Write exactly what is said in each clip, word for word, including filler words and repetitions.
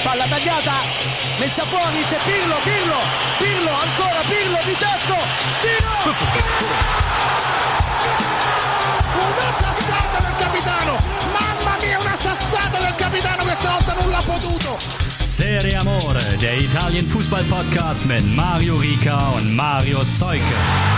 palla tagliata, messa fuori, c'è Pirlo, Pirlo, Pirlo, ancora Pirlo di tacco, tiro! Una sassata del capitano, mamma mia, una sassata del capitano, questa volta non l'ha potuto. Serie Amore, der Italien-Fußball-Podcast mit Mario Rica und Mario Seuke.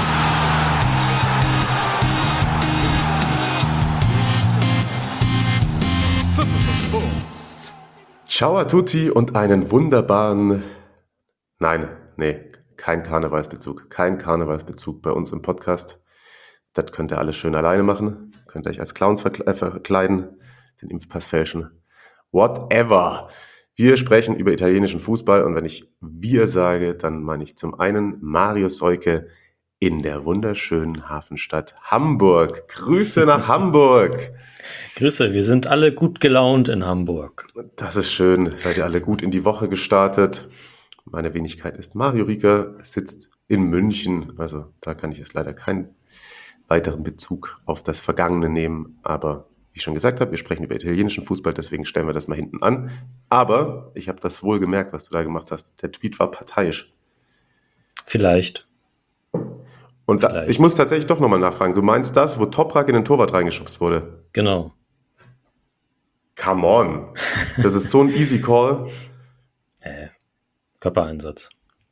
Ciao a tutti und einen wunderbaren, nein, nee, kein Karnevalsbezug, kein Karnevalsbezug bei uns im Podcast. Das könnt ihr alles schön alleine machen, könnt ihr euch als Clowns verkle- äh, verkleiden, den Impfpass fälschen, whatever. Wir sprechen über italienischen Fußball und wenn ich wir sage, dann meine ich zum einen Mario Seuke in der wunderschönen Hafenstadt Hamburg. Grüße nach Hamburg. Grüße, wir sind alle gut gelaunt in Hamburg. Das ist schön. Seid ihr alle gut in die Woche gestartet? Meine Wenigkeit ist Mario Rica, sitzt in München. Also da kann ich jetzt leider keinen weiteren Bezug auf das Vergangene nehmen. Aber wie ich schon gesagt habe, wir sprechen über italienischen Fußball, deswegen stellen wir das mal hinten an. Aber ich habe das wohl gemerkt, was du da gemacht hast. Der Tweet war parteiisch. Vielleicht. Und da, ich muss tatsächlich doch nochmal nachfragen. Du meinst das, wo Toprak in den Torwart reingeschubst wurde? Genau. Come on. Das ist so ein easy call. Äh, Körpereinsatz.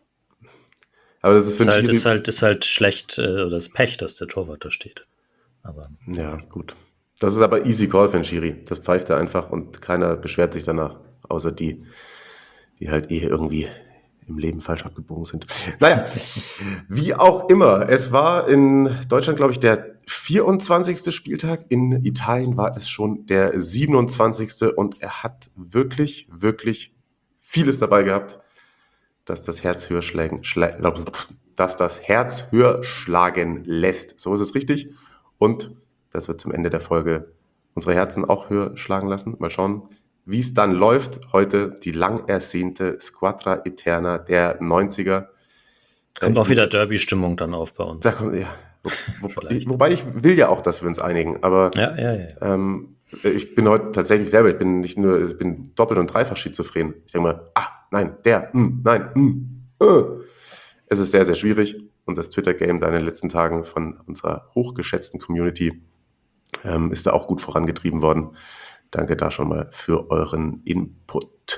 Aber das ist für ist, einen halt, Schiri- ist, halt, ist halt schlecht, äh, oder das Pech, dass der Torwart da steht. Aber Ja, gut. Das ist aber easy call für einen Schiri. Das pfeift er einfach und keiner beschwert sich danach. Außer die, die halt eh irgendwie im Leben falsch abgebogen sind. Naja, wie auch immer. Es war in Deutschland, glaube ich, der vierundzwanzigste Spieltag. In Italien war es schon der siebenundzwanzigste Und er hat wirklich, wirklich vieles dabei gehabt, dass das Herz höher schlagen, schla- dass das Herz höher schlagen lässt. So ist es richtig. Und das wird zum Ende der Folge unsere Herzen auch höher schlagen lassen. Mal schauen, wie es dann läuft. Heute die lang ersehnte Squadra Eterna der neunziger. kommt Ich auch muss- wieder Derby-Stimmung dann auf bei uns. Da kommt, ja. Wo, wo, Vielleicht. wobei ich will ja auch, dass wir uns einigen. Aber Ja, ja, ja. ja. ähm, ich bin heute tatsächlich selber, ich bin nicht nur, ich bin doppelt und dreifach schizophren. Ich denke mal, ah, nein, der, hm, nein, hm, äh. Es ist sehr, sehr schwierig. Und das Twitter-Game da in den letzten Tagen von unserer hochgeschätzten Community ähm, ist da auch gut vorangetrieben worden. Danke da schon mal für euren Input.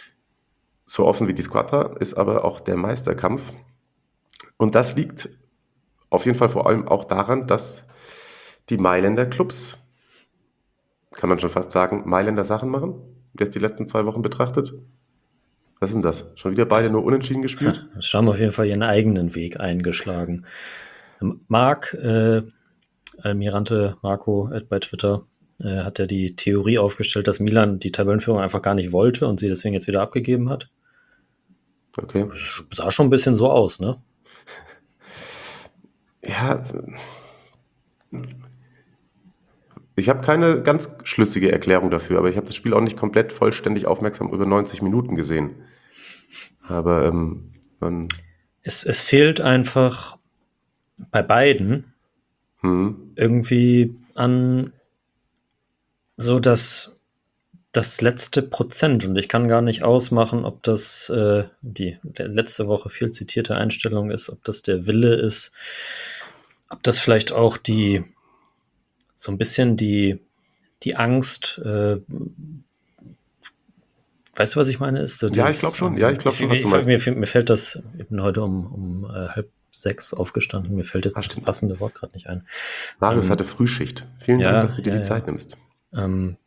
So offen wie die Squadra ist aber auch der Meisterkampf. Und das liegt auf jeden Fall vor allem auch daran, dass die Mailänder Clubs, kann man schon fast sagen, Mailänder Sachen machen, jetzt die letzten zwei Wochen betrachtet. Was ist denn das? Schon wieder beide nur unentschieden gespielt? Das haben auf jeden Fall ihren eigenen Weg eingeschlagen. Marc, äh, Almirante Marco äh, bei Twitter, äh, hat ja die Theorie aufgestellt, dass Milan die Tabellenführung einfach gar nicht wollte und sie deswegen jetzt wieder abgegeben hat. Okay. Das sah schon ein bisschen so aus, ne? Ja, ich habe keine ganz schlüssige Erklärung dafür, aber ich habe das Spiel auch nicht komplett vollständig aufmerksam über neunzig Minuten gesehen. Aber ähm, man, Es, es fehlt einfach bei beiden hm, irgendwie an so das, das letzte Prozent. Und ich kann gar nicht ausmachen, ob das äh, die der letzte Woche viel zitierte Einstellung ist, ob das der Wille ist, ob das vielleicht auch die so ein bisschen die, die Angst, äh, weißt du, was ich meine? Ist so Ja, dieses- ich glaub schon. Ja, ich glaub schon, was du ich- meinst. Mir, mir, mir fällt das, ich bin heute um, um äh, halb sechs aufgestanden, mir fällt jetzt Ah, das stimmt. passende Wort gerade nicht ein. Marius Ähm, hatte Frühschicht. Vielen ja, Dank, dass du dir ja, die ja. Zeit nimmst. Ähm,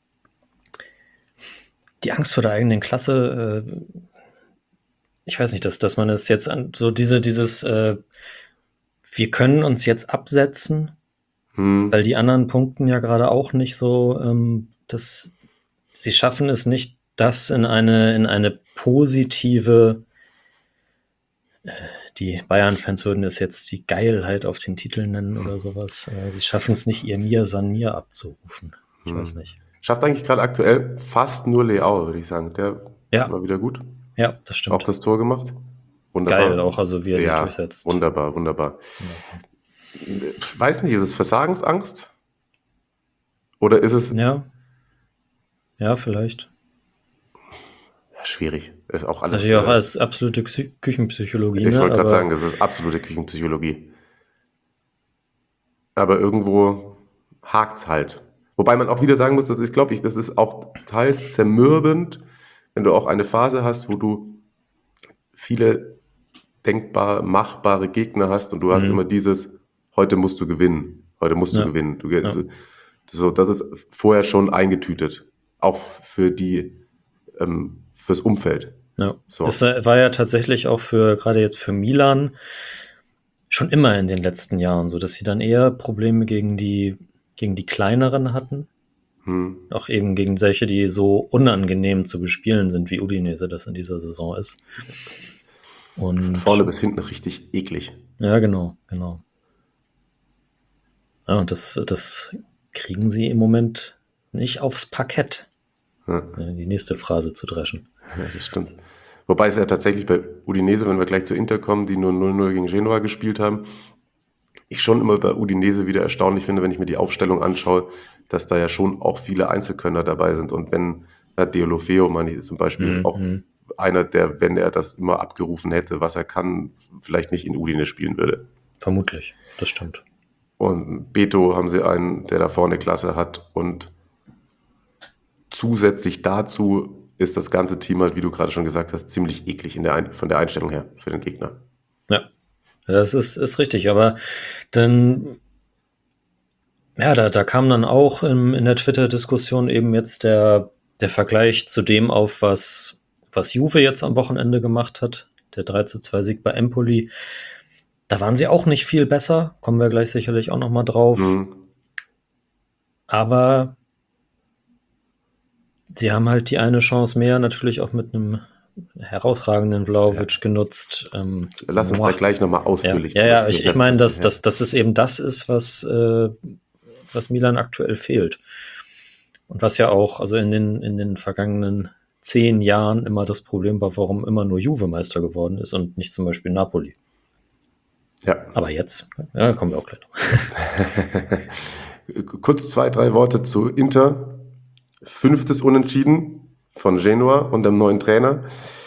die Angst vor der eigenen Klasse, äh, ich weiß nicht, dass, dass man es jetzt an so diese, dieses, äh, wir können uns jetzt absetzen, Hm, weil die anderen punkten ja gerade auch nicht so, ähm, dass sie schaffen es nicht, das in eine, in eine positive, äh, die Bayern-Fans würden es jetzt die Geilheit auf den Titel nennen oder sowas. Äh, sie schaffen es nicht, ihr Mir San Mir abzurufen. Ich Hm. weiß nicht. schafft eigentlich gerade aktuell fast nur Leao, würde ich sagen. Der Ja. war wieder gut. Ja, das stimmt. Auch das Tor gemacht. Wunderbar. Geil auch, also wie er sich Ja, durchsetzt. wunderbar, wunderbar. Ich weiß nicht, ist es Versagensangst? Oder ist es Ja. Ja, vielleicht. schwierig. Ist auch alles. Also ja, auch äh, als absolute Xy- Küchenpsychologie. ich ne? wollte gerade Aber- sagen, das ist absolute Küchenpsychologie. Aber irgendwo hakt's halt. Wobei man auch wieder sagen muss, das ist, glaube ich, das ist auch teils zermürbend, wenn du auch eine Phase hast, wo du viele denkbar machbare Gegner hast und du hast Mhm. immer dieses, heute musst du gewinnen, heute musst du Ja. gewinnen. Du, Ja. so, so, das ist vorher schon eingetütet, auch für die, ähm, fürs Umfeld. Ja. So. Es äh, war ja tatsächlich auch für, gerade jetzt für Milan, schon immer in den letzten Jahren so, dass sie dann eher Probleme gegen die, gegen die kleineren hatten. Hm. Auch eben gegen solche, die so unangenehm zu bespielen sind, wie Udinese das in dieser Saison ist. Und Vorne bis hinten richtig eklig. ja, genau, genau. Ja, und das, das kriegen sie im Moment nicht aufs Parkett, Ja. äh, die nächste Phrase zu dreschen. Ja, das stimmt. Wobei es ja tatsächlich bei Udinese, wenn wir gleich zu Inter kommen, die nur null null gegen Genoa gespielt haben, ich schon immer bei Udinese wieder erstaunlich finde, wenn ich mir die Aufstellung anschaue, dass da ja schon auch viele Einzelkönner dabei sind. Und wenn na, Deulofeu, meine ich, zum Beispiel, ist auch Mhm. einer, der, wenn er das immer abgerufen hätte, was er kann, vielleicht nicht in Udine spielen würde. Vermutlich, das stimmt. Und Beto haben sie einen, der da vorne Klasse hat. Und zusätzlich dazu ist das ganze Team halt, wie du gerade schon gesagt hast, ziemlich eklig in der Ein- von der Einstellung her für den Gegner. Ja, das ist, ist richtig, aber dann, ja, da, da kam dann auch im, in der Twitter-Diskussion eben jetzt der, der Vergleich zu dem auf, was, was Juve jetzt am Wochenende gemacht hat, der drei zu zwei Sieg bei Empoli. Da waren sie auch nicht viel besser, kommen wir gleich sicherlich auch nochmal drauf, Mhm. aber sie haben halt die eine Chance mehr, natürlich auch mit einem herausragenden Vlahovic genutzt. Ähm, Lass uns Moah. da gleich nochmal Ja, ausführlich ja, drüber ja sprechen. ich, ich Lass meine, das- dass, dass, dass es eben das ist, was, äh, was Milan aktuell fehlt. Und was ja auch, also in den, in den vergangenen zehn Jahren immer das Problem war, warum immer nur Juve Meister geworden ist und nicht zum Beispiel Napoli. Ja. Aber jetzt, ja, kommen wir auch gleich noch. Kurz zwei, drei Worte zu Inter. Fünftes Unentschieden von Genoa und dem neuen Trainer.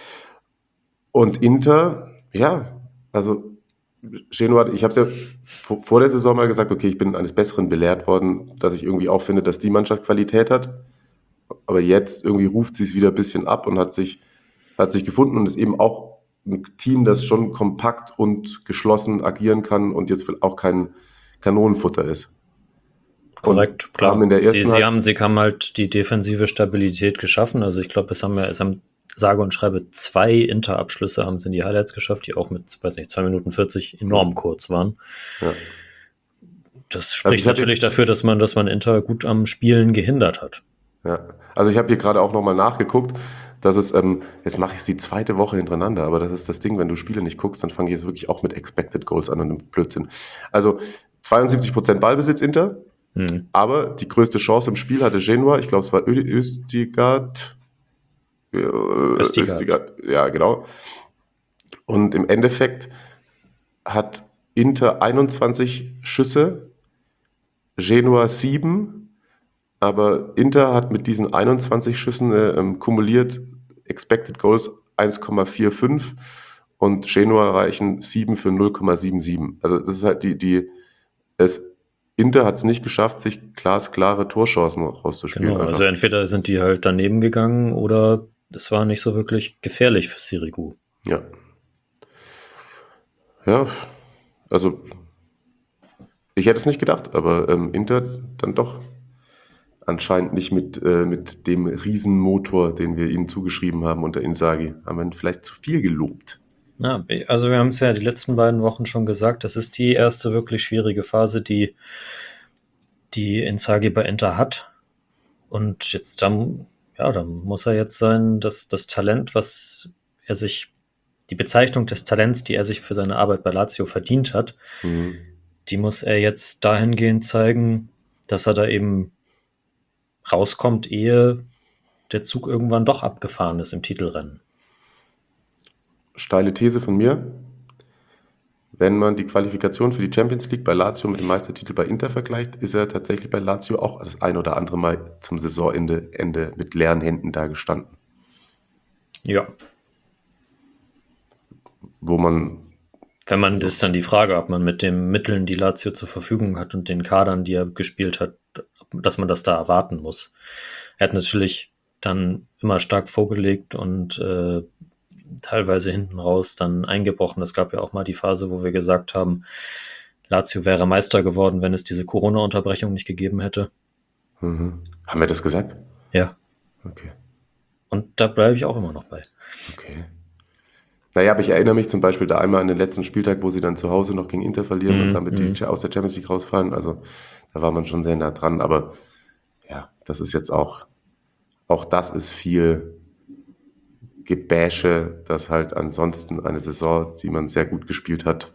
Und Inter, ja, also Genoa, ich habe es ja vor, vor der Saison mal gesagt, okay, ich bin eines Besseren belehrt worden, dass ich irgendwie auch finde, dass die Mannschaft Qualität hat. Aber jetzt irgendwie ruft sie es wieder ein bisschen ab und hat sich, hat sich gefunden und ist eben auch ein Team, das schon kompakt und geschlossen agieren kann und jetzt auch kein Kanonenfutter ist. Korrekt, Und klar. haben in der ersten sie, sie, Halb- haben, sie haben halt die defensive Stabilität geschaffen. Also ich glaube, es haben ja, es haben sage und schreibe zwei Inter-Abschlüsse haben sie in die Highlights geschafft, die auch mit, weiß nicht, zwei Minuten vierzig enorm kurz waren. Ja. Das spricht ich hatte- natürlich dafür, dass man, dass man Inter gut am Spielen gehindert hat. Ja, also ich habe hier gerade auch nochmal nachgeguckt, dass es, ähm, jetzt mache ich es die zweite Woche hintereinander, aber das ist das Ding, wenn du Spiele nicht guckst, dann fange ich jetzt wirklich auch mit Expected Goals an und einem Blödsinn. Also zweiundsiebzig Prozent Ballbesitz Inter, Hm. aber die größte Chance im Spiel hatte Genua, ich glaube es war Ö- Östigard. Äh, Östigard. Östigard, ja genau. Und im Endeffekt hat Inter einundzwanzig Schüsse, Genua sieben, aber Inter hat mit diesen einundzwanzig Schüssen äh, ähm, kumuliert Expected Goals eins Komma fünfundvierzig und Genua erreichen sieben für null Komma siebenundsiebzig. Also das ist halt die, die es, Inter hat es nicht geschafft, sich glasklare Torchancen rauszuspielen. Genau, einfach. also entweder sind die halt daneben gegangen oder es war nicht so wirklich gefährlich für Sirigu. Ja. Ja, also ich hätte es nicht gedacht, aber ähm, Inter dann doch anscheinend nicht mit, äh, mit dem Riesenmotor, den wir ihnen zugeschrieben haben unter Inzaghi. Haben wir ihn vielleicht zu viel gelobt. Ja, also wir haben es ja die letzten beiden Wochen schon gesagt, das ist die erste wirklich schwierige Phase, die, die Inzaghi bei Inter hat. Und jetzt dann, ja, dann muss er jetzt sein, dass das Talent, was er sich, die Bezeichnung des Talents, die er sich für seine Arbeit bei Lazio verdient hat, Mhm. die muss er jetzt dahingehend zeigen, dass er da eben rauskommt, ehe der Zug irgendwann doch abgefahren ist im Titelrennen. Steile These von mir. Wenn man die Qualifikation für die Champions League bei Lazio mit dem Meistertitel bei Inter vergleicht, ist er tatsächlich bei Lazio auch das ein oder andere Mal zum Saisonende Ende mit leeren Händen da gestanden. Ja. Wo man. Wenn man, das ist dann die Frage, ob man mit den Mitteln, die Lazio zur Verfügung hat und den Kadern, die er gespielt hat, dass man das da erwarten muss. Er hat natürlich dann immer stark vorgelegt und äh, teilweise hinten raus dann eingebrochen. Es gab ja auch mal die Phase, wo wir gesagt haben, Lazio wäre Meister geworden, wenn es diese Corona-Unterbrechung nicht gegeben hätte. Mhm. Haben wir das gesagt? Ja. Okay. Und da bleibe ich auch immer noch bei. Okay. Naja, aber ich erinnere mich zum Beispiel da einmal an den letzten Spieltag, wo sie dann zu Hause noch gegen Inter verlieren Mhm, und damit mhm. die aus der Champions League rausfallen. Also da war man schon sehr nah dran. Aber ja, das ist jetzt auch, auch das ist viel Gebäsche, dass halt ansonsten eine Saison, die man sehr gut gespielt hat,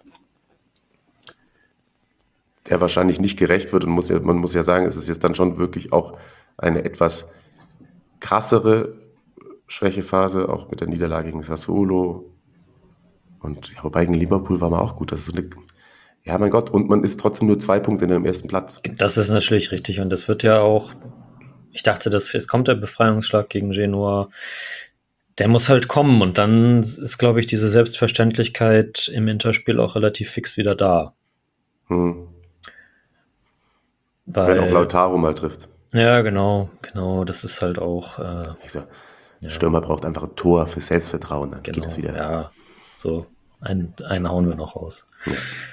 der wahrscheinlich nicht gerecht wird. Und muss ja, man muss ja sagen, es ist jetzt dann schon wirklich auch eine etwas krassere Schwächephase, auch mit der Niederlage gegen Sassuolo. Und ja, wobei gegen Liverpool war man auch gut. Das ist so eine, ja, mein Gott, und man ist trotzdem nur zwei Punkte in dem ersten Platz. Das ist natürlich richtig und das wird ja auch, ich dachte, dass jetzt kommt der Befreiungsschlag gegen Genua, der muss halt kommen und dann ist, glaube ich, diese Selbstverständlichkeit im Interspiel auch relativ fix wieder da. Hm. Weil, Wenn auch Lautaro mal trifft. Ja, genau, genau, das ist halt auch äh, Ich so, ja. Stürmer braucht einfach ein Tor für Selbstvertrauen, dann genau, geht es wieder. Ja, so, einen, einen hauen wir noch raus. Ja.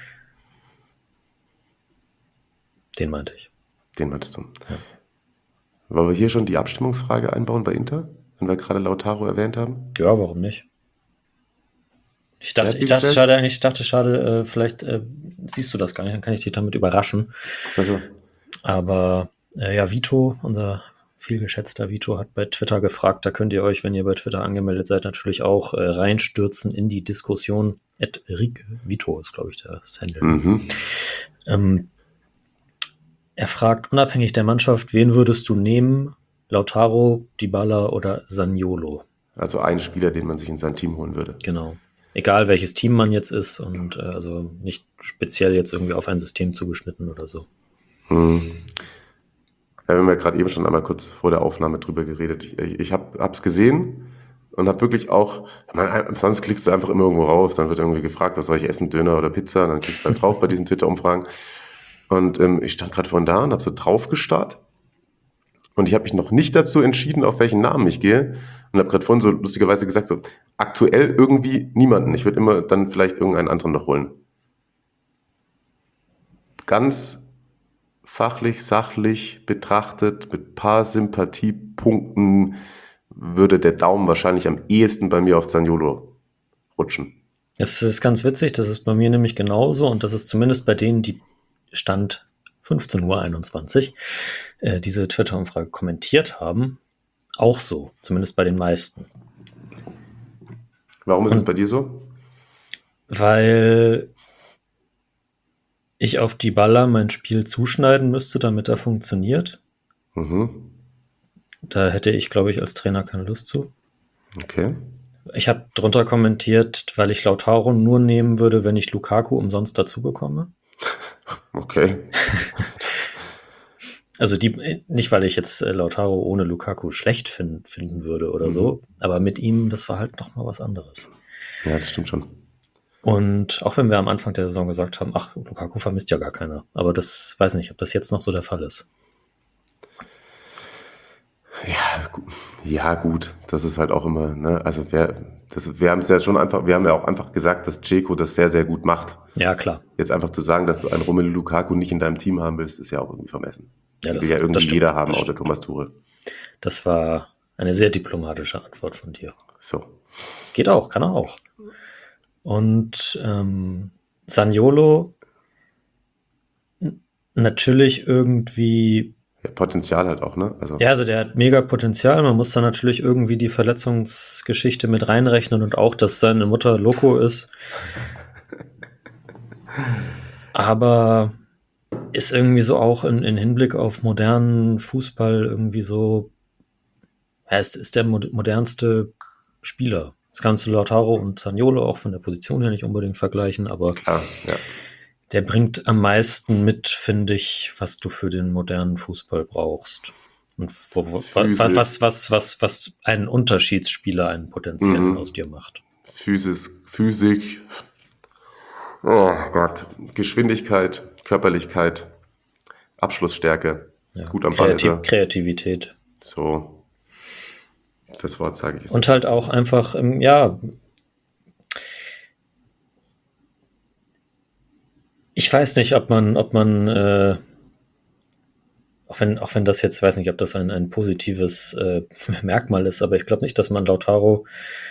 Den meinte ich. Den meintest du. Ja. Wollen wir hier schon die Abstimmungsfrage einbauen bei Inter, wenn wir gerade Lautaro erwähnt haben? Ja, warum nicht? Ich dachte, Wer hat sie ich dachte gestellt? schade, eigentlich, ich dachte, schade, äh, vielleicht äh, siehst du das gar nicht, dann kann ich dich damit überraschen. Also, Aber äh, ja, Vito, unser vielgeschätzter Vito, hat bei Twitter gefragt, da könnt ihr euch, wenn ihr bei Twitter angemeldet seid, natürlich auch äh, reinstürzen in die Diskussion. At Rick Vito ist, glaube ich, das Handle. mhm. Ähm, er fragt, unabhängig der Mannschaft, wen würdest du nehmen? Lautaro, Dybala oder Zaniolo? Also ein Spieler, den man sich in sein Team holen würde. Genau. Egal welches Team man jetzt ist und äh, also nicht speziell jetzt irgendwie auf ein System zugeschnitten oder so. Hm. Ja, wir haben ja gerade eben schon einmal kurz vor der Aufnahme drüber geredet. Ich, ich, ich habe es gesehen und habe wirklich auch, ich meine, sonst klickst du einfach immer irgendwo raus, dann wird irgendwie gefragt, was soll ich essen, Döner oder Pizza, dann klickst du halt drauf bei diesen Twitter-Umfragen. Und ähm, ich stand gerade von da und habe so drauf gestarrt und ich habe mich noch nicht dazu entschieden, auf welchen Namen ich gehe und habe gerade vorhin so lustigerweise gesagt, so aktuell irgendwie niemanden. Ich würde immer dann vielleicht irgendeinen anderen noch holen. Ganz fachlich, sachlich betrachtet, mit ein paar Sympathiepunkten würde der Daumen wahrscheinlich am ehesten bei mir auf Zaniolo rutschen. Es ist ganz witzig, das ist bei mir nämlich genauso und das ist zumindest bei denen, die Stand fünfzehn Uhr einundzwanzig äh, diese Twitter-Umfrage kommentiert haben, auch so, zumindest bei den meisten. Warum ist Und- es bei dir so? Weil ich auf Dybala mein Spiel zuschneiden müsste, damit er funktioniert. Mhm. Da hätte ich, glaube ich, als Trainer keine Lust zu. Okay. Ich habe drunter kommentiert, weil ich Lautaro nur nehmen würde, wenn ich Lukaku umsonst dazu bekomme. Okay. Also die, nicht, weil ich jetzt äh, Lautaro ohne Lukaku schlecht fin- finden würde oder Mhm. so, aber mit ihm, das war halt noch mal was anderes. Ja, das stimmt schon. Und auch wenn wir am Anfang der Saison gesagt haben, ach, Lukaku vermisst ja gar keiner. Aber das weiß nicht, ob das jetzt noch so der Fall ist. Ja, gu- ja, gut, das ist halt auch immer, ne, also wer, das, wir haben es ja schon einfach, wir haben ja auch einfach gesagt, dass Dzeko das sehr, sehr gut macht. Ja, klar. Jetzt einfach zu sagen, dass du einen Romelu Lukaku nicht in deinem Team haben willst, ist ja auch irgendwie vermessen. Ja, Will das- ja irgendwie das stimmt, jeder haben, das außer stimmt. Thomas Tuchel. Das war eine sehr diplomatische Antwort von dir. So. Geht auch, kann er auch. Und ähm, Zaniolo n- natürlich irgendwie, Ja, Potenzial halt auch, ne? Also, ja, also der hat mega Potenzial. Man muss da natürlich irgendwie die Verletzungsgeschichte mit reinrechnen und auch, dass seine Mutter Loco ist. Aber ist irgendwie so auch in, in Hinblick auf modernen Fußball irgendwie so, ja, ist, ist der mo- modernste Spieler. Das kannst du Lautaro und Zaniolo auch von der Position her nicht unbedingt vergleichen, aber klar, ja. der bringt am meisten mit, finde ich, was du für den modernen Fußball brauchst. Und wo, wo, was, was, was, was einen Unterschiedsspieler, einen potenziellen mhm. aus dir macht. Physis, Physik, oh Gott, Geschwindigkeit, Körperlichkeit, Abschlussstärke, ja, gut am Ball ist er. Kreativität. So, das Wort sage ich jetzt. Und halt auch einfach, ja, ich weiß nicht, ob man, ob man, äh, auch wenn, auch wenn das jetzt, weiß nicht, ob das ein, ein positives äh, Merkmal ist, aber ich glaube nicht, dass man Lautaro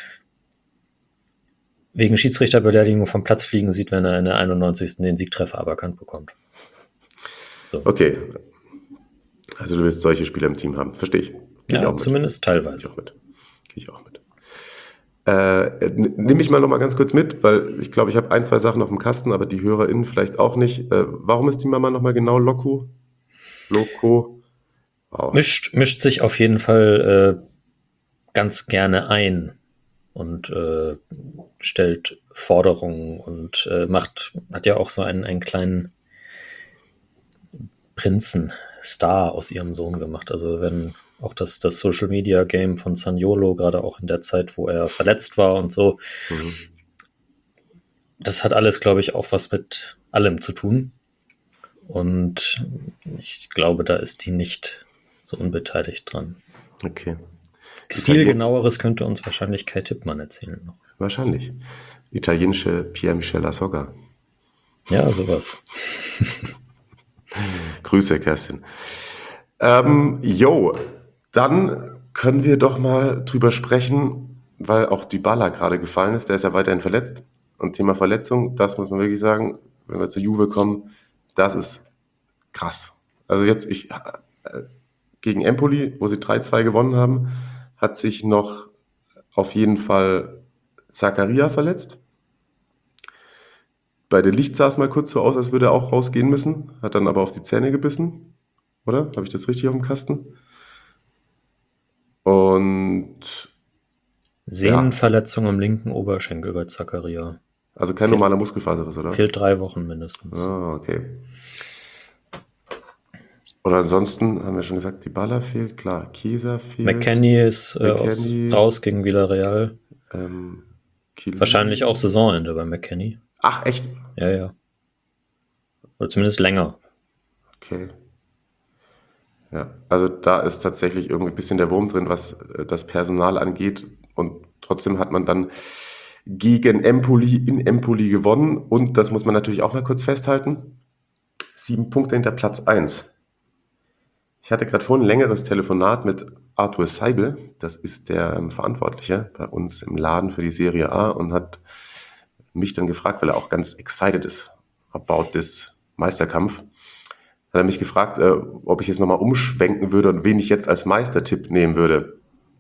wegen Schiedsrichterbeleidigung vom Platz fliegen sieht, wenn er in der einundneunzigsten den Siegtreffer aberkannt bekommt. So. Okay. Also du willst solche Spieler im Team haben. Verstehe ich. Geh ja, ich auch mit. Zumindest teilweise. Gehe ich auch mit. Gehe ich auch mit. Äh, nimm mich mal noch mal ganz kurz mit, weil ich glaube, ich habe ein, zwei Sachen auf dem Kasten, aber die HörerInnen vielleicht auch nicht. Äh, warum ist die Mama noch mal genau Loco? Loco? Wow. Mischt, mischt sich auf jeden Fall äh, ganz gerne ein und äh, stellt Forderungen und äh, macht, hat ja auch so einen, einen kleinen Prinzen-Star aus ihrem Sohn gemacht. Also wenn auch das, das Social-Media-Game von Zaniolo, gerade auch in der Zeit, wo er verletzt war und so, mhm. das hat alles, glaube ich, auch was mit allem zu tun. Und ich glaube, da ist die nicht so unbeteiligt dran. Okay. Viel genaueres könnte uns wahrscheinlich Kai Tippmann erzählen noch. Wahrscheinlich. Italienische Pier Michela Sogga. Ja, sowas. Grüße, Kerstin. Ähm, jo, dann können wir doch mal drüber sprechen, weil auch Dybala gerade gefallen ist. Der ist ja weiterhin verletzt. Und Thema Verletzung, das muss man wirklich sagen, wenn wir zur Juve kommen, das ist krass. Also jetzt, ich äh, gegen Empoli, wo sie drei zwei gewonnen haben, hat sich noch auf jeden Fall Zakaria verletzt. Bei der Licht sah es mal kurz so aus, als würde er auch rausgehen müssen, hat dann aber auf die Zähne gebissen. Oder? Habe ich das richtig auf dem Kasten? Und Sehnenverletzung ja. am linken Oberschenkel bei Zakaria. Also kein Fehl, normaler Muskelfaserriss, oder? Fehlt drei Wochen mindestens. Ah, okay. Und ansonsten haben wir schon gesagt, Dybala fehlt, klar, Chiesa fehlt. McKennie ist äh, McKennie, aus, raus gegen Villarreal. Ähm, Wahrscheinlich auch Saisonende bei McKennie. Ach, echt? Ja, ja. Oder zumindest länger. Okay. Ja, also da ist tatsächlich irgendwie ein bisschen der Wurm drin, was das Personal angeht. Und trotzdem hat man dann gegen Empoli in Empoli gewonnen. Und das muss man natürlich auch mal kurz festhalten. Sieben Punkte hinter Platz eins. Ich hatte gerade vorhin ein längeres Telefonat mit Arthur Seibel. Das ist der ähm, Verantwortliche bei uns im Laden für die Serie A und hat mich dann gefragt, weil er auch ganz excited ist about this Meisterkampf. Hat er mich gefragt, äh, ob ich jetzt nochmal umschwenken würde und wen ich jetzt als Meistertipp nehmen würde.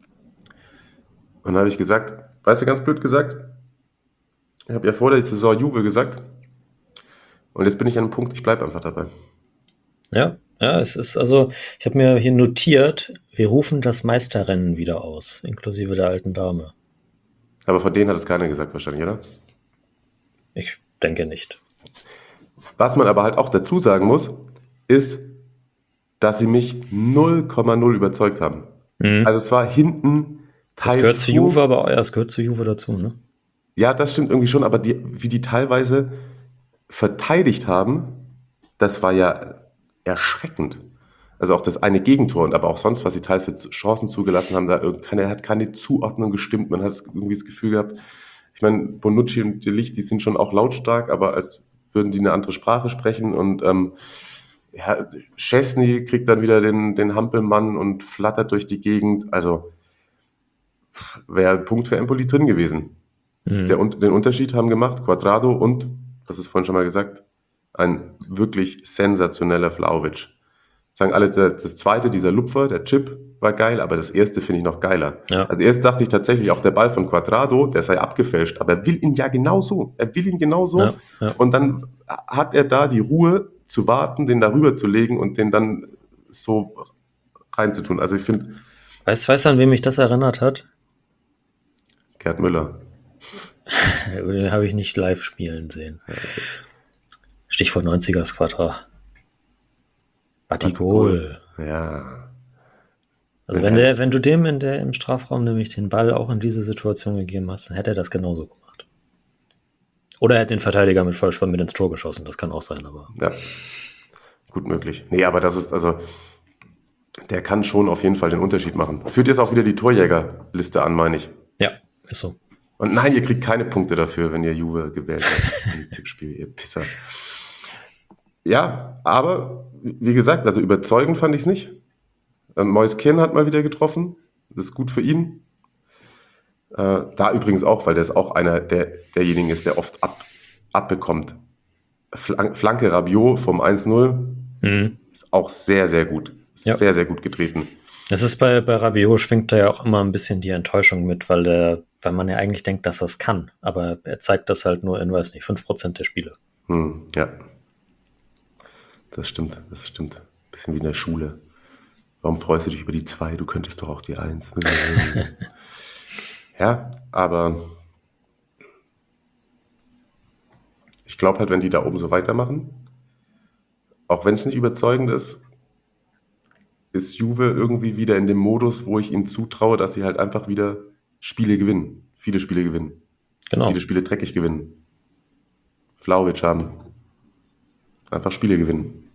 Und dann habe ich gesagt, weißt du, ganz blöd gesagt, ich habe ja vor der Saison Juve gesagt und jetzt bin ich an einem Punkt, ich bleibe einfach dabei. Ja, ja, es ist also, ich habe mir hier notiert, wir rufen das Meisterrennen wieder aus, inklusive der alten Dame. Aber von denen hat es keiner gesagt wahrscheinlich, oder? Ich denke nicht. Was man aber halt auch dazu sagen muss, ist, dass sie mich null Komma null überzeugt haben. Mhm. Also es war hinten Das gehört zu Juve, aber ja, es gehört zu Juve dazu, ne? Ja, das stimmt irgendwie schon, aber die, wie die teilweise verteidigt haben, das war ja erschreckend. Also auch das eine Gegentor und aber auch sonst, was sie teils für Chancen zugelassen haben, da keine, hat keine Zuordnung gestimmt. Man hat irgendwie das Gefühl gehabt, ich meine, Bonucci und De Ligt, die sind schon auch lautstark, aber als würden die eine andere Sprache sprechen und ähm, ja, Szczesny kriegt dann wieder den, den Hampelmann und flattert durch die Gegend. Also wäre ein Punkt für Empoli drin gewesen. Mhm. Der, den Unterschied haben gemacht Cuadrado und, das ist vorhin schon mal gesagt, ein wirklich sensationeller Vlahovic. Sagen alle, das zweite, dieser Lupfer, der Chip, war geil, aber das erste finde ich noch geiler. Ja. Also erst dachte ich tatsächlich, auch der Ball von Cuadrado, der sei abgefälscht, aber er will ihn ja genauso. Er will ihn genauso. Ja, ja. Und dann hat er da die Ruhe zu warten, den darüber zu legen und den dann so reinzutun. Also ich finde... Weißt du, an wem mich das erinnert hat? Gerd Müller. Den habe ich nicht live spielen sehen. Ja, okay. Stichwort neunziger Squadra. Batigol. Ja. Also Wenn wenn, er- der, wenn du dem in der, im Strafraum nämlich den Ball auch in diese Situation gegeben hast, dann hätte er das genauso gemacht. Oder er hat den Verteidiger mit Vollspann mit ins Tor geschossen, das kann auch sein, aber Ja, gut möglich. Nee, aber das ist, also, der kann schon auf jeden Fall den Unterschied machen. Führt jetzt auch wieder die Torjägerliste an, meine ich. ja, ist so. Und nein, ihr kriegt keine Punkte dafür, wenn ihr Juve gewählt habt im Tippspiel, ihr Pisser. Ja, aber wie gesagt, also überzeugend fand ich es nicht. Ähm, Moise Kean hat mal wieder getroffen. Das ist gut für ihn. Äh, da übrigens auch, weil der ist auch einer der, derjenigen ist, der oft ab, abbekommt. Flan- Flanke Rabiot vom eins null Mhm. ist auch sehr, sehr gut. Ist Ja. Sehr, sehr gut getreten. Das ist bei, bei Rabiot schwingt da ja auch immer ein bisschen die Enttäuschung mit, weil der, weil man ja eigentlich denkt, dass er es kann. Aber er zeigt das halt nur in, weiß nicht, fünf Prozent der Spiele. Hm, ja. Das stimmt, das stimmt. Bisschen wie in der Schule. Warum freust du dich über die zwei? Du könntest doch auch die eins. Ja, aber ich glaube halt, wenn die da oben so weitermachen, auch wenn es nicht überzeugend ist, ist Juve irgendwie wieder in dem Modus, wo ich ihnen zutraue, dass sie halt einfach wieder Spiele gewinnen. Viele Spiele gewinnen. Genau. Viele Spiele dreckig gewinnen. Vlahovic haben. Einfach Spiele gewinnen.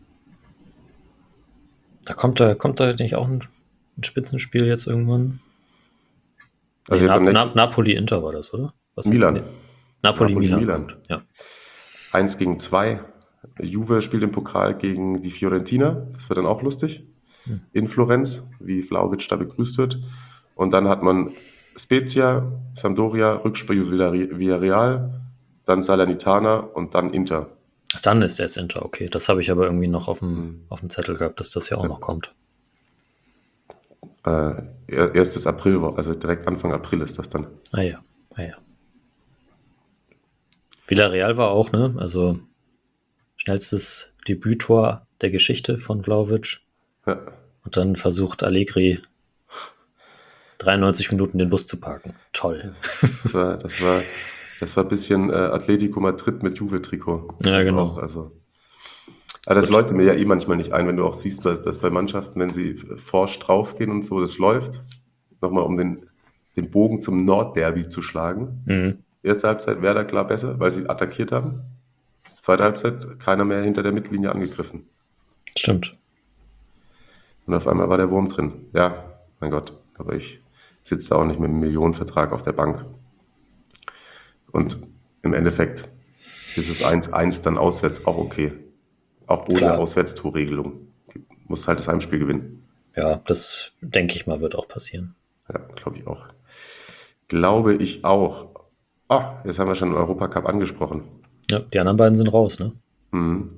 Da kommt da, kommt da nicht auch ein, ein Spitzenspiel jetzt irgendwann? Also Nee, jetzt am Na, nächsten Na, Napoli-Inter war das, oder? Was ist Milan. denn? Napoli-Milan. Napoli-Milan. kommt, Ja. eins gegen zwei. Juve spielt im Pokal gegen die Fiorentina. Das wird dann auch lustig. Hm. In Florenz, wie Vlahovic da begrüßt wird. Und dann hat man Spezia, Sampdoria, Rückspiel Villarreal, dann Salernitana und dann Inter. Ach, dann ist erst Inter, okay. Das habe ich aber irgendwie noch auf dem, Hm. auf dem Zettel gehabt, dass das ja auch Ja. noch kommt. Äh, erstes April, also direkt Anfang April ist das dann. Ah ja, ah ja. Villarreal war auch, ne? Also schnellstes Debüttor der Geschichte von Vlahovic. Ja. Und dann versucht Allegri dreiundneunzig Minuten den Bus zu parken. Toll. Das war, das war, das war ein bisschen äh, Atletico Madrid mit Juve-Trikot. Ja, genau. Auch, also. Aber das leuchtet mir ja eh manchmal nicht ein, wenn du auch siehst, dass bei Mannschaften, wenn sie forsch draufgehen und so, das läuft. Nochmal, um den, den Bogen zum Nordderby zu schlagen. Mhm. Erste Halbzeit Werder klar besser, weil sie attackiert haben. Zweite Halbzeit keiner mehr hinter der Mittellinie angegriffen. Stimmt. Und auf einmal war der Wurm drin. Ja, mein Gott. Aber ich sitze auch nicht mit einem Millionenvertrag auf der Bank. Und im Endeffekt ist es eins eins dann auswärts auch okay. Auch ohne Klar. Auswärtstorregelung. Muss halt das Heimspiel gewinnen. Ja, das denke ich mal, wird auch passieren. Ja, glaube ich auch. Glaube ich auch. Ah, jetzt haben wir schon den Europacup angesprochen. Ja, die anderen beiden sind raus, ne? Mhm.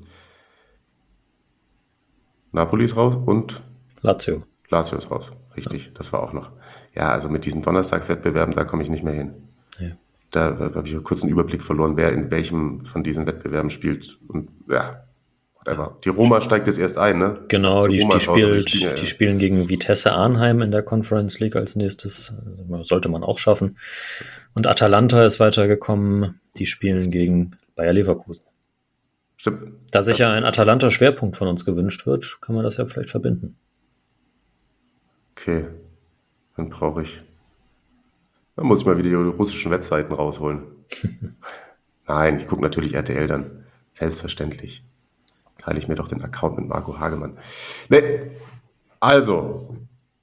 Napoli ist raus und Lazio. Lazio ist raus. Richtig, das war auch noch. Ja, also mit diesen Donnerstagswettbewerben, da komme ich nicht mehr hin. Ja. Da habe ich kurz einen Überblick verloren, wer in welchem von diesen Wettbewerben spielt. Und ja, whatever. Die Roma steigt jetzt erst ein, ne? Genau, die, Roma die, ist raus, aber spielt, spielen ja- die spielen gegen Vitesse Arnheim in der Conference League als nächstes. Also sollte man auch schaffen. Und Atalanta ist weitergekommen. Die spielen gegen Bayer Leverkusen. Stimmt. Da sich Das- ja ein Atalanta-Schwerpunkt von uns gewünscht wird, kann man das ja vielleicht verbinden. Okay, dann brauche ich. Dann muss ich mal wieder die russischen Webseiten rausholen. Nein, ich gucke natürlich R T L dann. Selbstverständlich. Teile ich mir doch den Account mit Marco Hagemann. Nee, also.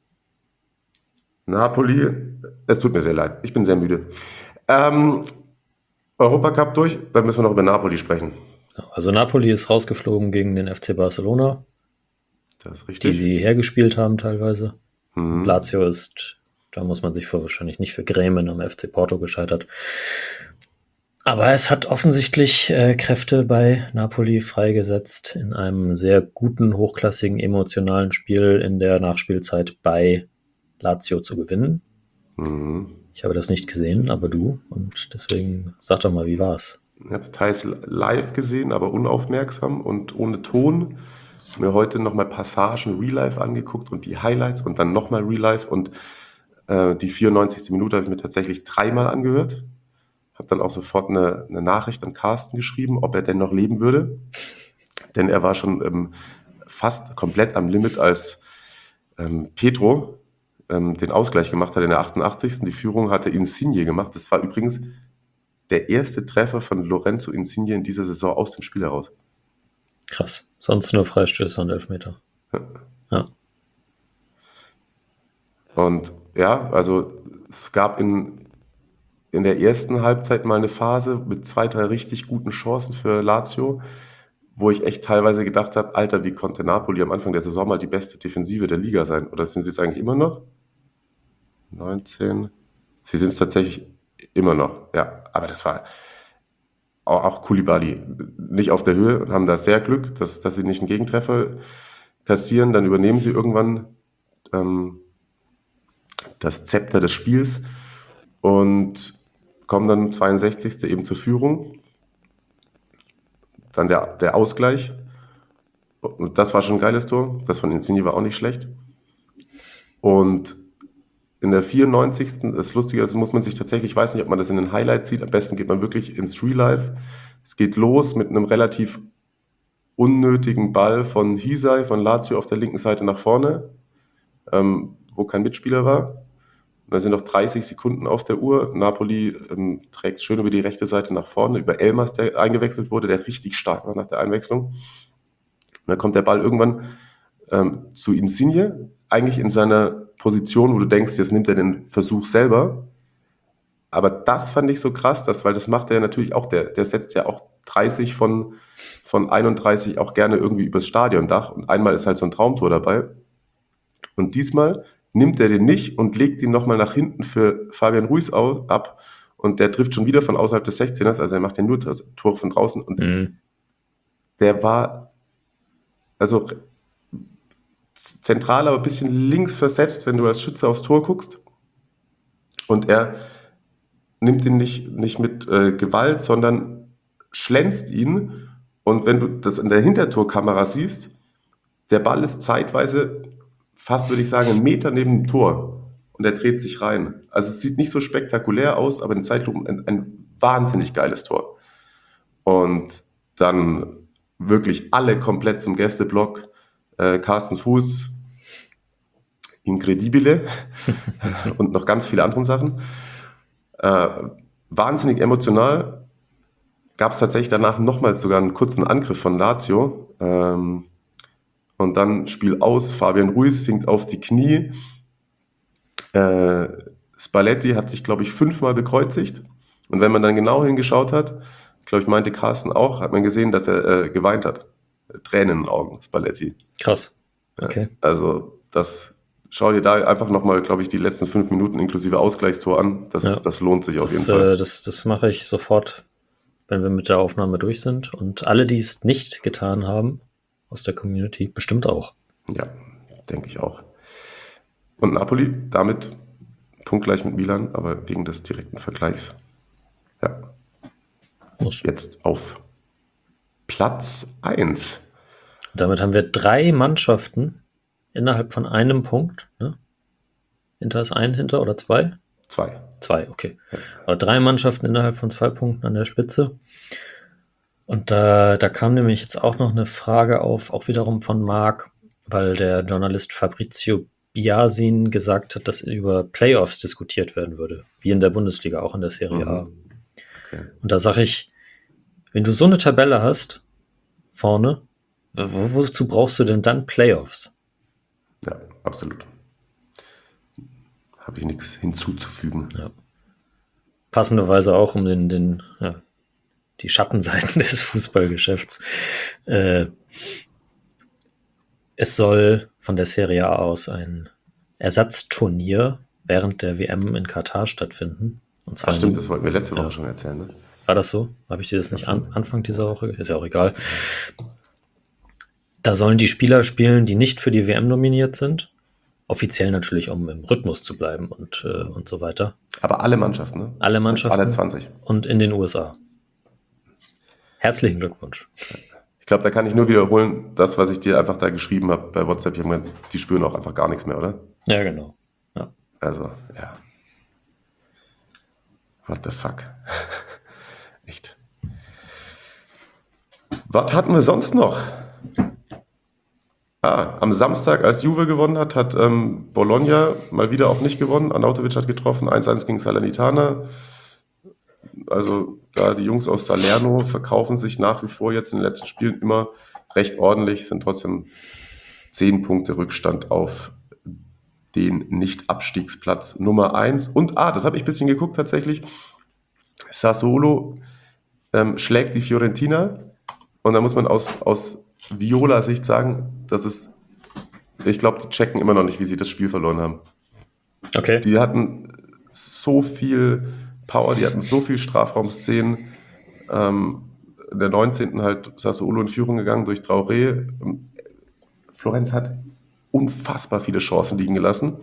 Napoli, es tut mir sehr leid. Ich bin sehr müde. Ähm, Europacup durch, dann müssen wir noch über Napoli sprechen. Also Napoli ist rausgeflogen gegen den F C Barcelona, Das ist die richtig. sie hergespielt haben teilweise. Mhm. Lazio ist, da muss man sich für, wahrscheinlich nicht für grämen, am F C Porto gescheitert. Aber es hat offensichtlich äh, Kräfte bei Napoli freigesetzt in einem sehr guten, hochklassigen, emotionalen Spiel in der Nachspielzeit bei Lazio zu gewinnen. Mhm. Ich habe das nicht gesehen, aber du. Und deswegen sag doch mal, wie war's? Ich habe es teils live gesehen, aber unaufmerksam und ohne Ton. Mir heute nochmal Passagen Real Life angeguckt und die Highlights und dann nochmal Real Life und äh, die vierundneunzigste Minute habe ich mir tatsächlich dreimal angehört. Habe dann auch sofort eine, eine Nachricht an Carsten geschrieben, ob er denn noch leben würde. Denn er war schon ähm, fast komplett am Limit, als ähm, Pedro ähm, den Ausgleich gemacht hat in der achtundachtzigsten Die Führung hatte Insigne gemacht. Das war übrigens der erste Treffer von Lorenzo Insigne in dieser Saison aus dem Spiel heraus. Krass. Sonst nur Freistöße und Elfmeter. Ja. Ja. Und ja, also es gab in, in der ersten Halbzeit mal eine Phase mit zwei, drei richtig guten Chancen für Lazio, wo ich echt teilweise gedacht habe, Alter, wie konnte Napoli am Anfang der Saison mal die beste Defensive der Liga sein? Oder sind sie es eigentlich immer noch? neunzehn Sie sind es tatsächlich immer noch, ja. Aber das war auch, auch Koulibaly nicht auf der Höhe und haben da sehr Glück, dass, dass sie nicht einen Gegentreffer kassieren. Dann übernehmen sie irgendwann ähm, das Zepter des Spiels und kommen dann zweiundsechzigsten eben zur Führung. Dann der, der Ausgleich. Und das war schon ein geiles Tor. Das von Insigne war auch nicht schlecht. Und in der vierundneunzigsten Das Lustige ist, muss man sich tatsächlich, ich weiß nicht, ob man das in den Highlights sieht, am besten geht man wirklich ins Real Life. Es geht los mit einem relativ unnötigen Ball von Hisai, von Lazio auf der linken Seite nach vorne, ähm, wo kein Mitspieler war. Und dann sind noch dreißig Sekunden auf der Uhr. Napoli ähm, trägt es schön über die rechte Seite nach vorne, über Elmas, der eingewechselt wurde, der richtig stark war nach der Einwechslung. Und dann kommt der Ball irgendwann ähm, zu Insigne, eigentlich in seiner Position, wo du denkst, jetzt nimmt er den Versuch selber. Aber das fand ich so krass, dass, weil das macht er natürlich auch, der, der setzt ja auch dreißig von, von einunddreißig auch gerne irgendwie übers Stadiondach. Und einmal ist halt so ein Traumtor dabei. Und diesmal nimmt er den nicht und legt ihn nochmal nach hinten für Fabian Ruiz aus, ab. Und der trifft schon wieder von außerhalb des sechzehners, also er macht ja nur das Tor von draußen. Und Mhm. der war, also zentral, aber ein bisschen links versetzt, wenn du als Schütze aufs Tor guckst. Und er nimmt ihn nicht, nicht mit äh, Gewalt, sondern schlänzt ihn. Und wenn du das in der Hintertorkamera siehst, der Ball ist zeitweise fast, würde ich sagen, einen Meter neben dem Tor. Und er dreht sich rein. Also es sieht nicht so spektakulär aus, aber in Zeitlupen ein, ein wahnsinnig geiles Tor. Und dann wirklich alle komplett zum Gästeblock. Äh, Carsten Fuß, Incredibile und noch ganz viele andere Sachen. Äh, wahnsinnig emotional. Gab es tatsächlich danach nochmals sogar einen kurzen Angriff von Lazio. Ähm, und dann Spiel aus. Fabian Ruiz sinkt auf die Knie. Äh, Spalletti hat sich, glaube ich, fünfmal bekreuzigt. Und wenn man dann genau hingeschaut hat, glaube ich, meinte Carsten auch, hat man gesehen, dass er äh, geweint hat. Tränen in den Augen, Spalletti. Krass. Okay. Also das, schau dir da einfach nochmal, glaube ich, die letzten fünf Minuten inklusive Ausgleichstor an. Das, Ja. das lohnt sich auf jeden Das, Fall. äh, das, das mache ich sofort, wenn wir mit der Aufnahme durch sind. Und alle, die es nicht getan haben, aus der Community, bestimmt auch. Ja, denke ich auch. Und Napoli, damit punktgleich mit Milan, aber wegen des direkten Vergleichs. Ja, Muss. jetzt auf Platz eins. Damit haben wir drei Mannschaften innerhalb von einem Punkt. Ne? Inter ist ein hinter oder zwei? Zwei. Zwei, okay. Aber drei Mannschaften innerhalb von zwei Punkten an der Spitze. Und da, da kam nämlich jetzt auch noch eine Frage auf, auch wiederum von Marc, weil der Journalist Fabrizio Biasin gesagt hat, dass über Playoffs diskutiert werden würde, wie in der Bundesliga, auch in der Serie Mhm. A. Okay. Und da sage ich, wenn du so eine Tabelle hast, vorne, wo, wozu brauchst du denn dann Playoffs? Ja, absolut. Habe ich nichts hinzuzufügen. Ja. Passenderweise auch um den, den ja, die Schattenseiten des Fußballgeschäfts. Äh, es soll von der Serie A aus ein Ersatzturnier während der W M in Katar stattfinden. Und zwar Ach stimmt, das wollten wir letzte Woche Ja. schon erzählen. Ne? War das so? Habe ich dir das nicht an, Anfang dieser Woche? Ist ja auch egal. Da sollen die Spieler spielen, die nicht für die W M nominiert sind. Offiziell natürlich, um im Rhythmus zu bleiben und, äh, und so weiter. Aber alle Mannschaften, ne? Alle Mannschaften. Alle zwanzig. Und in den U S A. Herzlichen Glückwunsch. Ich glaube, da kann ich nur wiederholen, das, was ich dir einfach da geschrieben habe bei WhatsApp. Ich hab gemeint, die spüren auch einfach gar nichts mehr, oder? Ja, genau. Ja. Also, ja. What the fuck? Echt. Was hatten wir sonst noch? Ah, am Samstag, als Juve gewonnen hat, hat ähm, Bologna mal wieder auch nicht gewonnen. Arnautovic hat getroffen, eins eins gegen Salernitana. Also da die Jungs aus Salerno verkaufen sich nach wie vor jetzt in den letzten Spielen immer recht ordentlich, sind trotzdem zehn Punkte Rückstand auf den Nicht-Abstiegsplatz Nummer eins. Und, ah, das habe ich ein bisschen geguckt tatsächlich, Sassuolo ähm, schlägt die Fiorentina und da muss man aus, aus Viola-Sicht sagen, dass es, ich glaube, die checken immer noch nicht, wie sie das Spiel verloren haben. Okay. Die hatten so viel Power, die hatten so viel Strafraumszenen. Ähm, in der neunzehnten halt Sassuolo in Führung gegangen durch Traoré. Florenz hat unfassbar viele Chancen liegen gelassen.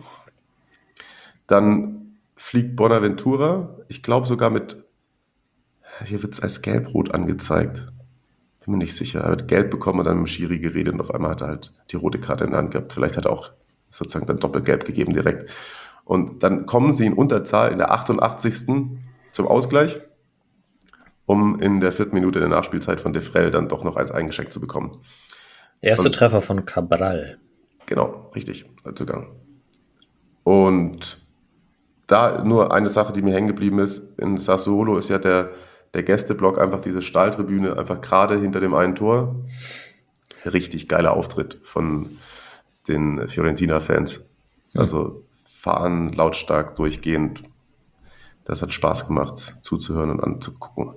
Dann fliegt Bonaventura, ich glaube sogar mit, hier wird es als Gelb-Rot angezeigt. Bin mir nicht sicher. Er hat Gelb bekommen und dann mit dem Schiri geredet und auf einmal hat er halt die rote Karte in der Hand gehabt. Vielleicht hat er auch sozusagen dann Doppelgelb gegeben direkt. Und dann kommen sie in Unterzahl in der achtundachtzigsten zum Ausgleich, um in der vierten Minute der Nachspielzeit von Defrel dann doch noch eins eingeschenkt zu bekommen. Erste Und, Treffer von Cabral. Genau, richtig, Zugang. Und da nur eine Sache, die mir hängen geblieben ist, in Sassuolo ist ja der, der Gästeblock einfach diese Stahltribüne, einfach gerade hinter dem einen Tor. Richtig geiler Auftritt von den Fiorentina-Fans. Also fahren lautstark, durchgehend. Das hat Spaß gemacht, zuzuhören und anzugucken.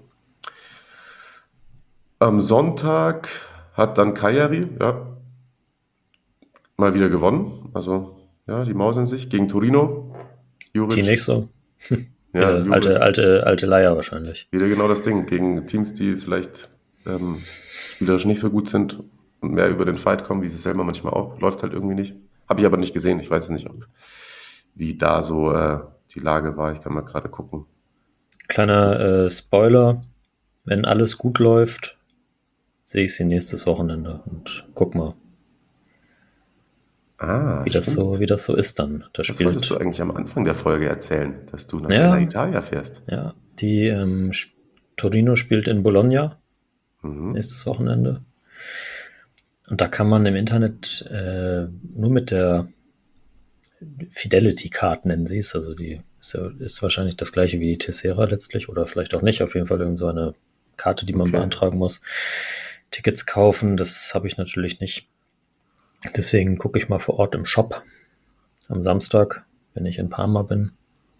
Am Sonntag hat dann Cagliari, ja, mal wieder gewonnen. Also, ja, die mausen sich gegen Torino. Juric, Die nicht so. ja, Ja, Juric, alte, alte, alte Leier wahrscheinlich. wieder genau das Ding. Gegen Teams, die vielleicht ähm, spielerisch nicht so gut sind und mehr über den Fight kommen, wie sie selber manchmal auch. Läuft halt irgendwie nicht. Habe ich aber nicht gesehen. Ich weiß es nicht, ob, wie da so äh, die Lage war. Ich kann mal gerade gucken. Kleiner äh, Spoiler. Wenn alles gut läuft, sehe ich sie nächstes Wochenende und guck mal, Ah, wie das, stimmt. so, wie das so ist dann. Da Das wolltest du spielt, eigentlich am Anfang der Folge erzählen, dass du nach Ja. Italia fährst. ja, die ähm, Sp- Torino spielt in Bologna Mhm. nächstes Wochenende. Und da kann man im Internet äh, nur mit der Fidelity Card, nennen sie es, also die ist, ja- ist wahrscheinlich das gleiche wie die Tessera letztlich oder vielleicht auch nicht, auf jeden Fall irgend so eine Karte, die man Okay. beantragen muss. Tickets kaufen, das habe ich natürlich nicht. Deswegen gucke ich mal vor Ort im Shop am Samstag, wenn ich in Parma bin.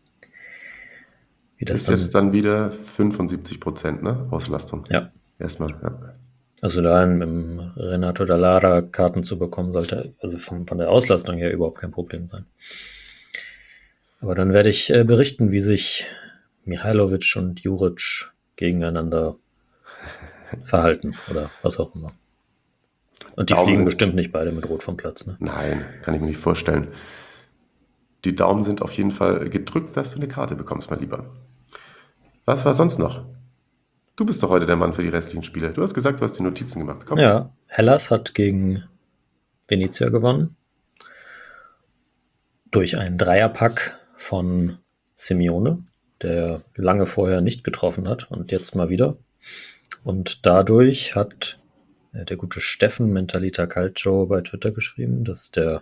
Wie das Ist dann, jetzt dann wieder fünfundsiebzig Prozent, ne? Auslastung. ja, Erstmal, ja. also da im, im Renato Dallara Karten zu bekommen, sollte also von, von der Auslastung her überhaupt kein Problem sein. Aber dann werde ich äh, berichten, wie sich Mihailovic und Juric gegeneinander verhalten oder was auch immer. Und die Daumen fliegen sind- bestimmt nicht beide mit Rot vom Platz, ne? Nein, kann ich mir nicht vorstellen. Die Daumen sind auf jeden Fall gedrückt, dass du eine Karte bekommst, mein Lieber. Was war sonst noch? Du bist doch heute der Mann für die restlichen Spiele. Du hast gesagt, du hast die Notizen gemacht. Komm. Ja, Hellas hat gegen Venezia gewonnen. Durch einen Dreierpack von Simeone, der lange vorher nicht getroffen hat und jetzt mal wieder. Und dadurch hat äh, der gute Steffen Mentalita Calcio bei Twitter geschrieben, dass der,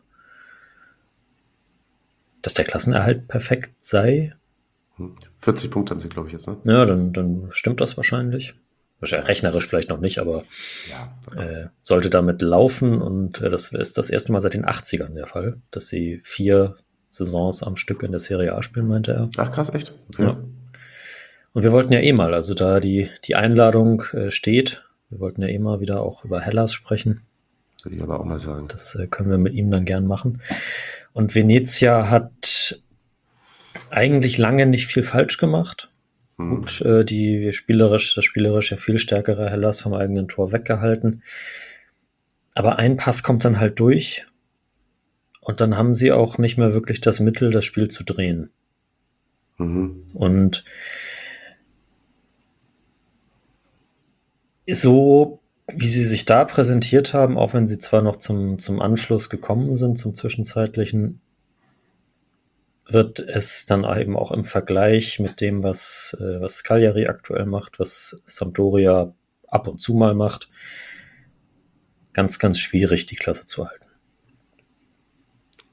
dass der Klassenerhalt perfekt sei. vierzig Punkte haben sie, glaube ich, jetzt, ne? Ja, dann, dann stimmt das wahrscheinlich. Wahrscheinlich rechnerisch vielleicht noch nicht, aber Ja. äh, sollte damit laufen. Und äh, das ist das erste Mal seit den achtzigern der Fall, dass sie vier Saisons am Stück in der Serie A spielen, meinte er. Ach, krass, echt? Okay. Ja. Und wir wollten ja eh mal, also da die, die Einladung äh, steht, wir wollten ja eh mal wieder auch über Hellas sprechen. Würde ich aber auch mal sagen. Das äh, können wir mit ihm dann gern machen. Und Venezia hat eigentlich lange nicht viel falsch gemacht. Hm. Gut, äh, die spielerisch, das spielerisch ja viel stärkere Hellas vom eigenen Tor weggehalten. Aber ein Pass kommt dann halt durch. Und dann haben sie auch nicht mehr wirklich das Mittel, das Spiel zu drehen. Mhm. Und so, wie sie sich da präsentiert haben, auch wenn sie zwar noch zum, zum Anschluss gekommen sind, zum zwischenzeitlichen, wird es dann eben auch im Vergleich mit dem, was, äh, was Cagliari aktuell macht, was Sampdoria ab und zu mal macht, ganz, ganz schwierig, die Klasse zu halten.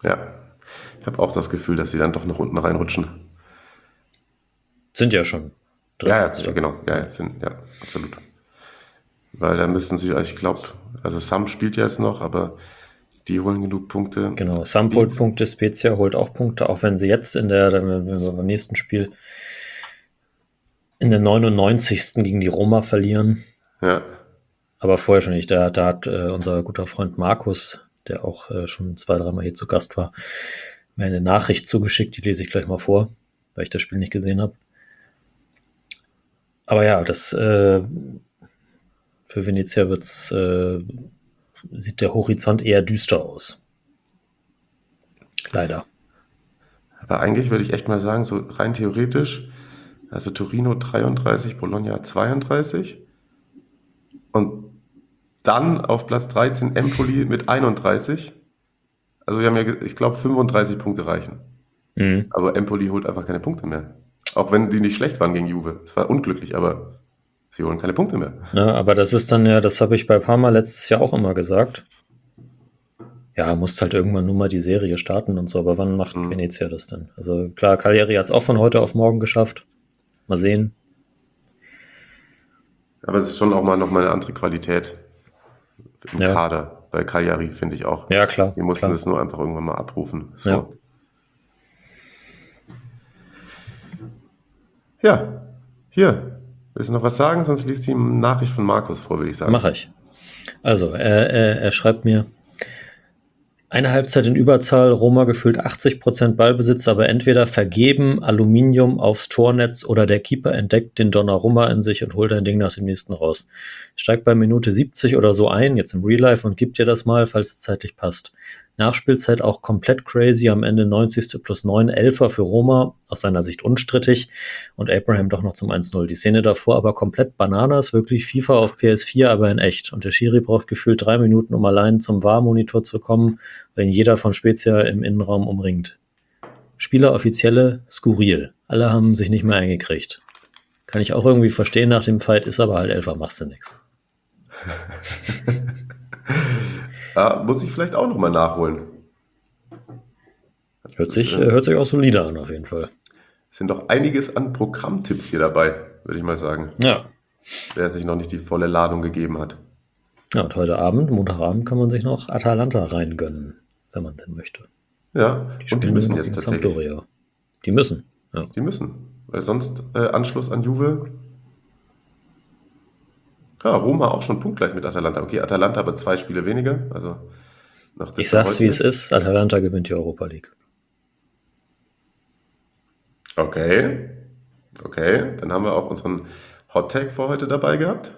Ja, ich habe auch das Gefühl, dass sie dann doch nach unten reinrutschen. Sind ja schon. Ja, ja, genau. Ja, ja, sind, ja, absolut. Weil da müssen sie, also ich glaube, also Sam spielt ja jetzt noch, aber die holen genug Punkte. Genau, Sam holt Punkte, Spezia holt auch Punkte, auch wenn sie jetzt in der, wenn wir beim nächsten Spiel in der neunundneunzigsten gegen die Roma verlieren. Ja. Aber vorher schon nicht. Da, da hat äh, unser guter Freund Markus, der auch äh, schon zwei, dreimal hier zu Gast war, mir eine Nachricht zugeschickt, die lese ich gleich mal vor, weil ich das Spiel nicht gesehen habe. Aber ja, das äh, für Venezia wird's, äh, sieht der Horizont eher düster aus. Leider. Aber eigentlich würde ich echt mal sagen, so rein theoretisch, also Torino dreiunddreißig, Bologna zweiunddreißig und dann auf Platz dreizehn Empoli mit einunddreißig. Also wir haben ja, ich glaube, fünfunddreißig Punkte reichen. Mhm. Aber Empoli holt einfach keine Punkte mehr. Auch wenn die nicht schlecht waren gegen Juve. Es war unglücklich, aber sie holen keine Punkte mehr. Ja, aber das ist dann ja, das habe ich bei Parma letztes Jahr auch immer gesagt. Ja, musst halt irgendwann nur mal die Serie starten und so, aber wann macht mhm. Venezia das denn? Also klar, Cagliari hat es auch von heute auf morgen geschafft. Mal sehen. Aber es ist schon auch mal noch mal eine andere Qualität im ja. Kader bei Cagliari, finde ich auch. Ja, klar. Die mussten klar. das nur einfach irgendwann mal abrufen. So. Ja. ja, hier. Willst du noch was sagen? Sonst liest die Nachricht von Markus vor, würde ich sagen. Mache ich. Also, er, er, er schreibt mir, eine Halbzeit in Überzahl, Roma gefühlt achtzig Prozent Ballbesitz, aber entweder vergeben, Aluminium aufs Tornetz oder der Keeper entdeckt den Donnarumma in sich und holt ein Ding nach dem nächsten raus. Steigt bei Minute siebzig oder so ein, jetzt im Real Life, und gibt dir das mal, falls es zeitlich passt. Nachspielzeit auch komplett crazy, am Ende neunzigste plus neun, Elfer für Roma, aus seiner Sicht unstrittig, und Abraham doch noch zum eins null. Die Szene davor aber komplett Bananas, wirklich FIFA auf P S vier, aber in echt. Und der Schiri braucht gefühlt drei Minuten, um allein zum V A R-Monitor zu kommen, wenn jeder von Spezia im Innenraum umringt. Spieler offizielle skurril. Alle haben sich nicht mehr eingekriegt. Kann ich auch irgendwie verstehen nach dem Fight, ist aber halt Elfer, machst du nix. Ja, muss ich vielleicht auch nochmal nachholen. Hört sich, äh, hört sich auch solide an, auf jeden Fall. Es sind doch einiges an Programmtipps hier dabei, würde ich mal sagen. Ja. Wer sich noch nicht die volle Ladung gegeben hat. Ja, und heute Abend, Montagabend, kann man sich noch Atalanta reingönnen, wenn man denn möchte. Ja, Die und die spielen müssen gegen jetzt tatsächlich. Sampdoria. Die müssen, ja. Die müssen. Weil sonst äh, Anschluss an Juve. Ja, Roma auch schon punktgleich mit Atalanta. Okay, Atalanta aber zwei Spiele weniger. Also nach Ich sag's, wie es ist. Atalanta gewinnt die Europa League. Okay. Okay, dann haben wir auch unseren Hot Tag für heute dabei gehabt.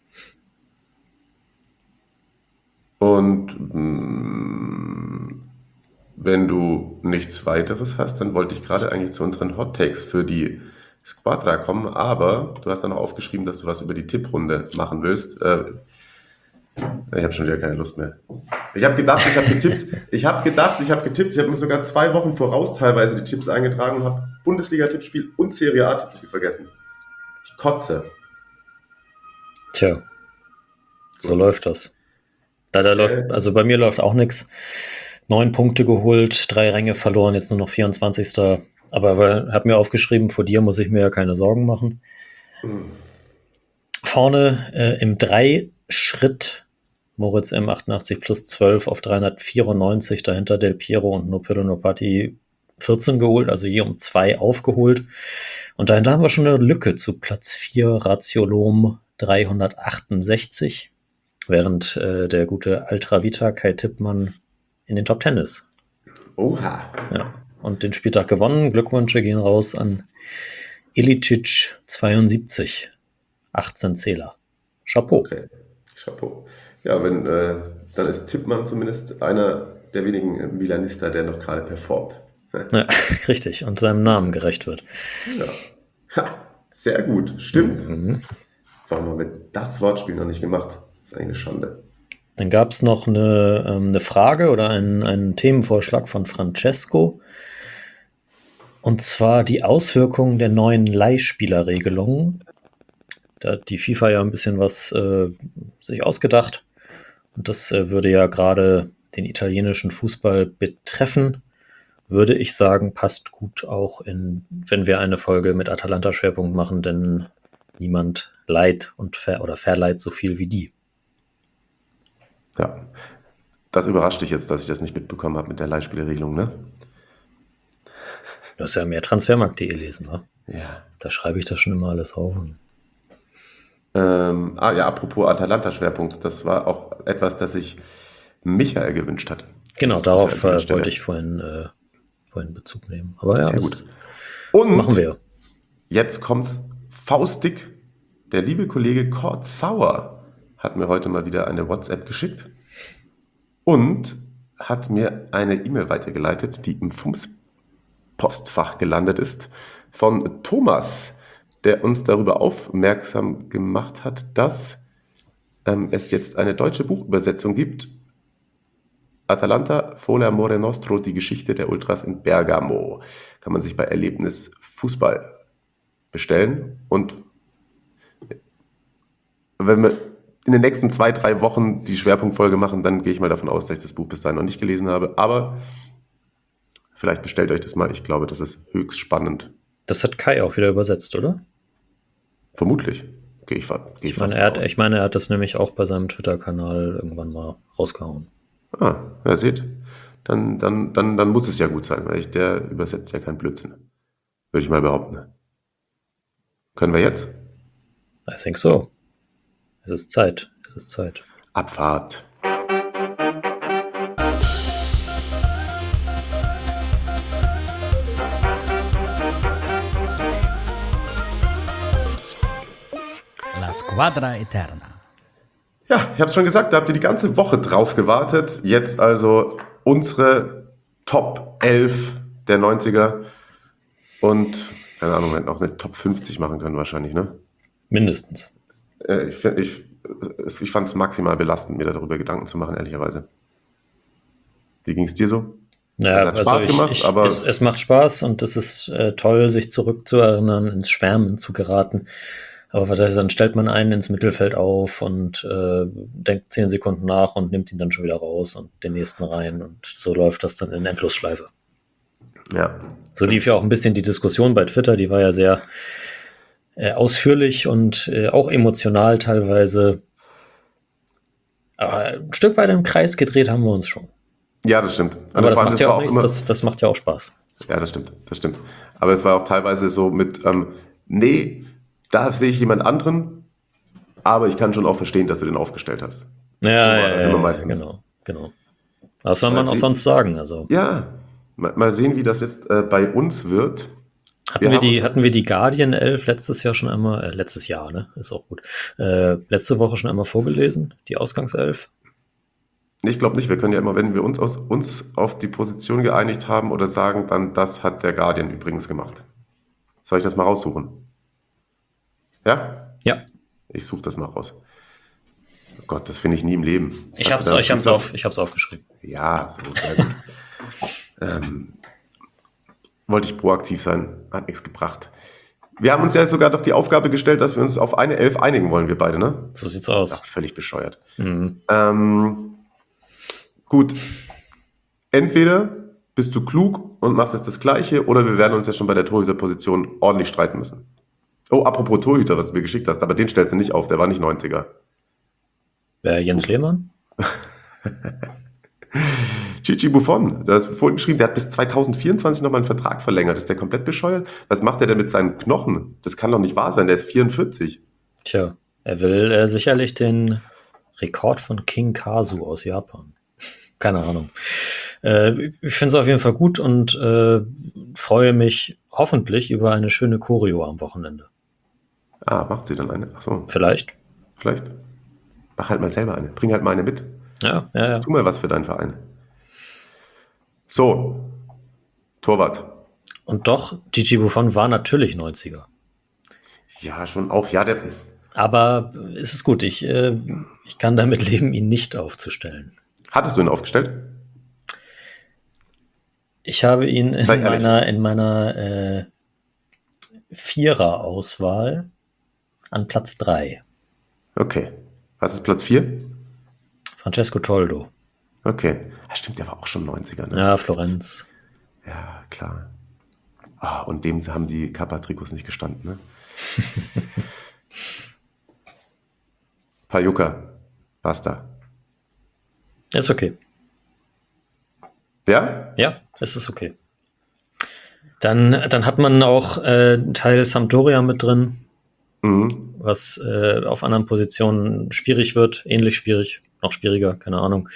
Und mh, wenn du nichts weiteres hast, dann wollte ich gerade eigentlich zu unseren Hot Takes für die Squadra kommen, aber du hast dann noch aufgeschrieben, dass du was über die Tipprunde machen willst. Äh, ich habe schon wieder keine Lust mehr. Ich habe gedacht, ich habe getippt. Ich habe gedacht, ich habe getippt. Ich habe mir sogar zwei Wochen voraus teilweise die Tipps eingetragen und habe Bundesliga-Tippspiel und Serie A-Tippspiel vergessen. Ich kotze. Tja, so Gut. läuft das. Da, da läuft, also bei mir läuft auch nichts. Neun Punkte geholt, drei Ränge verloren, jetzt nur noch vierundzwanzigster Aber ich habe mir aufgeschrieben, vor dir muss ich mir ja keine Sorgen machen. Mhm. Vorne äh, im Drei-Schritt Moritz M. achtundachtzig plus zwölf auf dreihundertvierundneunzig, dahinter Del Piero und Nopero Nopati vierzehn geholt, also je um zwei aufgeholt. Und dahinter haben wir schon eine Lücke zu Platz vier, Ratiolom dreihundertachtundsechzig, während äh, der gute Altravita Kai Tippmann in den Top Ten ist. Oha. Ja. Und den Spieltag gewonnen. Glückwünsche gehen raus an Ilicic zweiundsiebzig. achtzehn Zähler. Chapeau. Okay, Chapeau. Ja, wenn, äh, dann ist Tippmann zumindest einer der wenigen Milanister, der noch gerade performt. Ja, richtig. Und seinem Namen gerecht wird. Ja. Ha, sehr gut. Stimmt. Mhm. Warum haben wir das Wortspiel noch nicht gemacht? Das ist eigentlich eine Schande. Dann gab es noch eine, ähm, eine Frage oder einen, einen Themenvorschlag von Francesco. Und zwar die Auswirkungen der neuen Leihspielerregelungen. Da hat die FIFA ja ein bisschen was äh, sich ausgedacht. Und das äh, würde ja gerade den italienischen Fußball betreffen, würde ich sagen, passt gut auch in, wenn wir eine Folge mit Atalanta-Schwerpunkt machen, denn niemand leiht und ver oder verleiht so viel wie die. Ja, das überrascht dich jetzt, dass ich das nicht mitbekommen habe mit der Leihspielregelung, ne? Du hast ja mehr Transfermarkt punkt de lesen, wa? Ja. Da schreibe ich das schon immer alles auf. Ähm, ah ja, apropos Atalanta-Schwerpunkt, das war auch etwas, das sich Michael gewünscht hatte. Genau, darauf an dieser äh, Stelle. wollte ich vorhin, äh, vorhin Bezug nehmen. Aber ja, Sehr das gut. Und machen wir. jetzt kommt's faustdick. Der liebe Kollege Kurt Sauer hat mir heute mal wieder eine WhatsApp geschickt und hat mir eine E-Mail weitergeleitet, die im Fums-Postfach gelandet ist, von Thomas, der uns darüber aufmerksam gemacht hat, dass ähm, es jetzt eine deutsche Buchübersetzung gibt. Atalanta, Folle Amore Nostro, die Geschichte der Ultras in Bergamo. Kann man sich bei Erlebnis Fußball bestellen. Und wenn wir in den nächsten zwei, drei Wochen die Schwerpunktfolge machen, dann gehe ich mal davon aus, dass ich das Buch bis dahin noch nicht gelesen habe. Aber vielleicht bestellt euch das mal. Ich glaube, das ist höchst spannend. Das hat Kai auch wieder übersetzt, oder? Vermutlich. Gehe ich, fa- gehe ich Ich meine, fast er hat, von aus. ich meine, er hat das nämlich auch bei seinem Twitter-Kanal irgendwann mal rausgehauen. Ah, ja, seht. Dann, dann, dann, dann muss es ja gut sein, weil ich, der übersetzt ja keinen Blödsinn. Würde ich mal behaupten. Können wir jetzt? I think so. Es ist Zeit. Es ist Zeit. Abfahrt. La Squadra Eterna. Ja, ich habe es schon gesagt, da habt ihr die ganze Woche drauf gewartet. Jetzt also unsere Top elf der neunziger und, keine Ahnung, wir hätten auch eine Top fünfzig machen können wahrscheinlich, ne? Mindestens. Äh, Ich, find- ich, ich fand es maximal belastend, mir darüber Gedanken zu machen, ehrlicherweise. Wie ging es dir so? Naja, Es hat Spaß ich, gemacht, ich, aber- es, es macht Spaß und es ist äh, toll, sich zurückzuerinnern, ins Schwärmen zu geraten. Aber was heißt, dann stellt man einen ins Mittelfeld auf und äh, denkt zehn Sekunden nach und nimmt ihn dann schon wieder raus und den nächsten rein. Und so läuft das dann in Endlosschleife. Ja, So lief ja auch ein bisschen die Diskussion bei Twitter, die war ja sehr äh, ausführlich und äh, auch emotional teilweise. Aber ein Stück weit im Kreis gedreht haben wir uns schon. ja, das stimmt. Und Aber das vor allem, macht ja war auch nichts, das, das macht ja auch Spaß. Ja, das stimmt, das stimmt. Aber es war auch teilweise so mit, ähm, nee, da sehe ich jemand anderen, aber ich kann schon auch verstehen, dass du den aufgestellt hast. Ja, So war ja, das ja, immer ja, meistens. genau, genau. Was soll Weil man auch sie- sonst sagen? Also Ja, mal, mal sehen, wie das jetzt äh, bei uns wird. hatten wir wir, haben die, uns- hatten wir die Guardian elf letztes Jahr schon einmal, äh, letztes Jahr, ne? Ist auch gut. Äh, letzte Woche schon einmal vorgelesen, die Ausgangself. Ich glaube nicht, wir können ja immer, wenn wir uns, aus, uns auf die Position geeinigt haben oder sagen, dann das hat der Guardian übrigens gemacht. Soll ich das mal raussuchen? Ja? Ja, Ich suche das mal raus. Oh Gott, das finde ich nie im Leben. ich Hast hab's, du da ich hab's, das auf, ich hab's aufgeschrieben. Ja, so, sehr gut. ähm, wollte ich proaktiv sein, hat nichts gebracht. Wir haben uns ja sogar doch die Aufgabe gestellt, dass wir uns auf eine Elf einigen wollen, wir beide, ne? So sieht's aus. Ach, völlig bescheuert. Mhm. Ähm, gut, entweder bist du klug und machst jetzt das Gleiche, oder wir werden uns ja schon bei der Torhüterposition ordentlich streiten müssen. Oh, apropos Torhüter, was du mir geschickt hast, aber den stellst du nicht auf, der war nicht neunziger. Wer, Jens Lehmann? Gigi Buffon, du hast vorhin geschrieben, der hat bis zwanzig vierundzwanzig nochmal einen Vertrag verlängert. Ist der komplett bescheuert? Was macht er denn mit seinen Knochen? Das kann doch nicht wahr sein, der ist vierundvierzig. Tja, er will äh, sicherlich den Rekord von King Kazu aus Japan. Keine Ahnung. Äh, ich finde es auf jeden Fall gut und äh, freue mich hoffentlich über eine schöne Choreo am Wochenende. Ah, macht sie dann eine? Ach so, Vielleicht? vielleicht. Mach halt mal selber eine. Bring halt mal eine mit. Ja, ja, ja. Tu mal was für deinen Verein. So, Torwart. Und doch, Gigi Buffon war natürlich neunziger. Ja, schon auch. Ja, der. Aber es ist gut, ich, äh, ich kann damit leben, ihn nicht aufzustellen. Hattest du ihn aufgestellt? Ich habe ihn in Sei ehrlich. meiner, in meiner äh, Vierer-Auswahl an Platz drei. Okay. Was ist Platz vier? Francesco Toldo. Okay. Ja, stimmt, der war auch schon neunziger, ne? Ja, Florenz. Ja, klar. Ah, und dem haben die Kappa-Trikots nicht gestanden, ne? Pajuka. Basta. Ist okay. Ja? Ja, es ist okay. Dann, dann hat man auch äh, Teil Sampdoria mit drin, Mhm. was äh, auf anderen Positionen schwierig wird, ähnlich schwierig, noch schwieriger, keine Ahnung.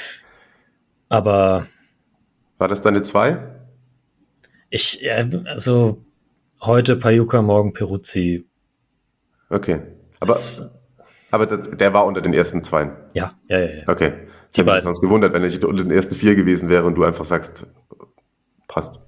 Aber War das deine zwei? ich, äh, also heute Pajuka, morgen Peruzzi. Okay. Aber, Das, aber das, der war unter den ersten zweien. ja, ja, ja, ja. Okay. Ich Die hätte mich beiden. sonst gewundert, wenn ich unter den ersten vier gewesen wäre und du einfach sagst, passt.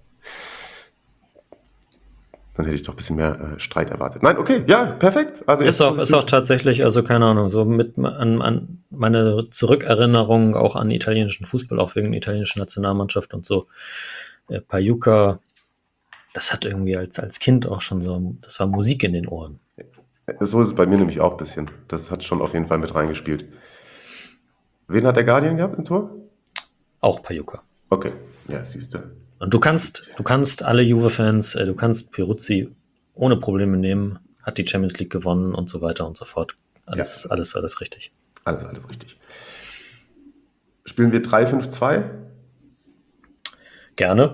Dann hätte ich doch ein bisschen mehr äh, Streit erwartet. Nein, okay, ja, perfekt. Also Ist auch, ist auch tatsächlich, also keine Ahnung, so mit an, an meine Zurückerinnerungen auch an italienischen Fußball, auch wegen der italienischen Nationalmannschaft und so. Äh, Pajuka, das hat irgendwie als, als Kind auch schon so, das war Musik in den Ohren. So ist es bei mir nämlich auch ein bisschen. Das hat schon auf jeden Fall mit reingespielt. Wen hat der Guardian gehabt im Tor? Auch Pajuka. Okay, ja, siehst du. Und du kannst, du kannst alle Juve-Fans, äh, du kannst Peruzzi ohne Probleme nehmen, hat die Champions League gewonnen und so weiter und so fort. Alles, Ja. alles, alles richtig. Alles, alles richtig. Spielen wir drei fünf zwei? Gerne.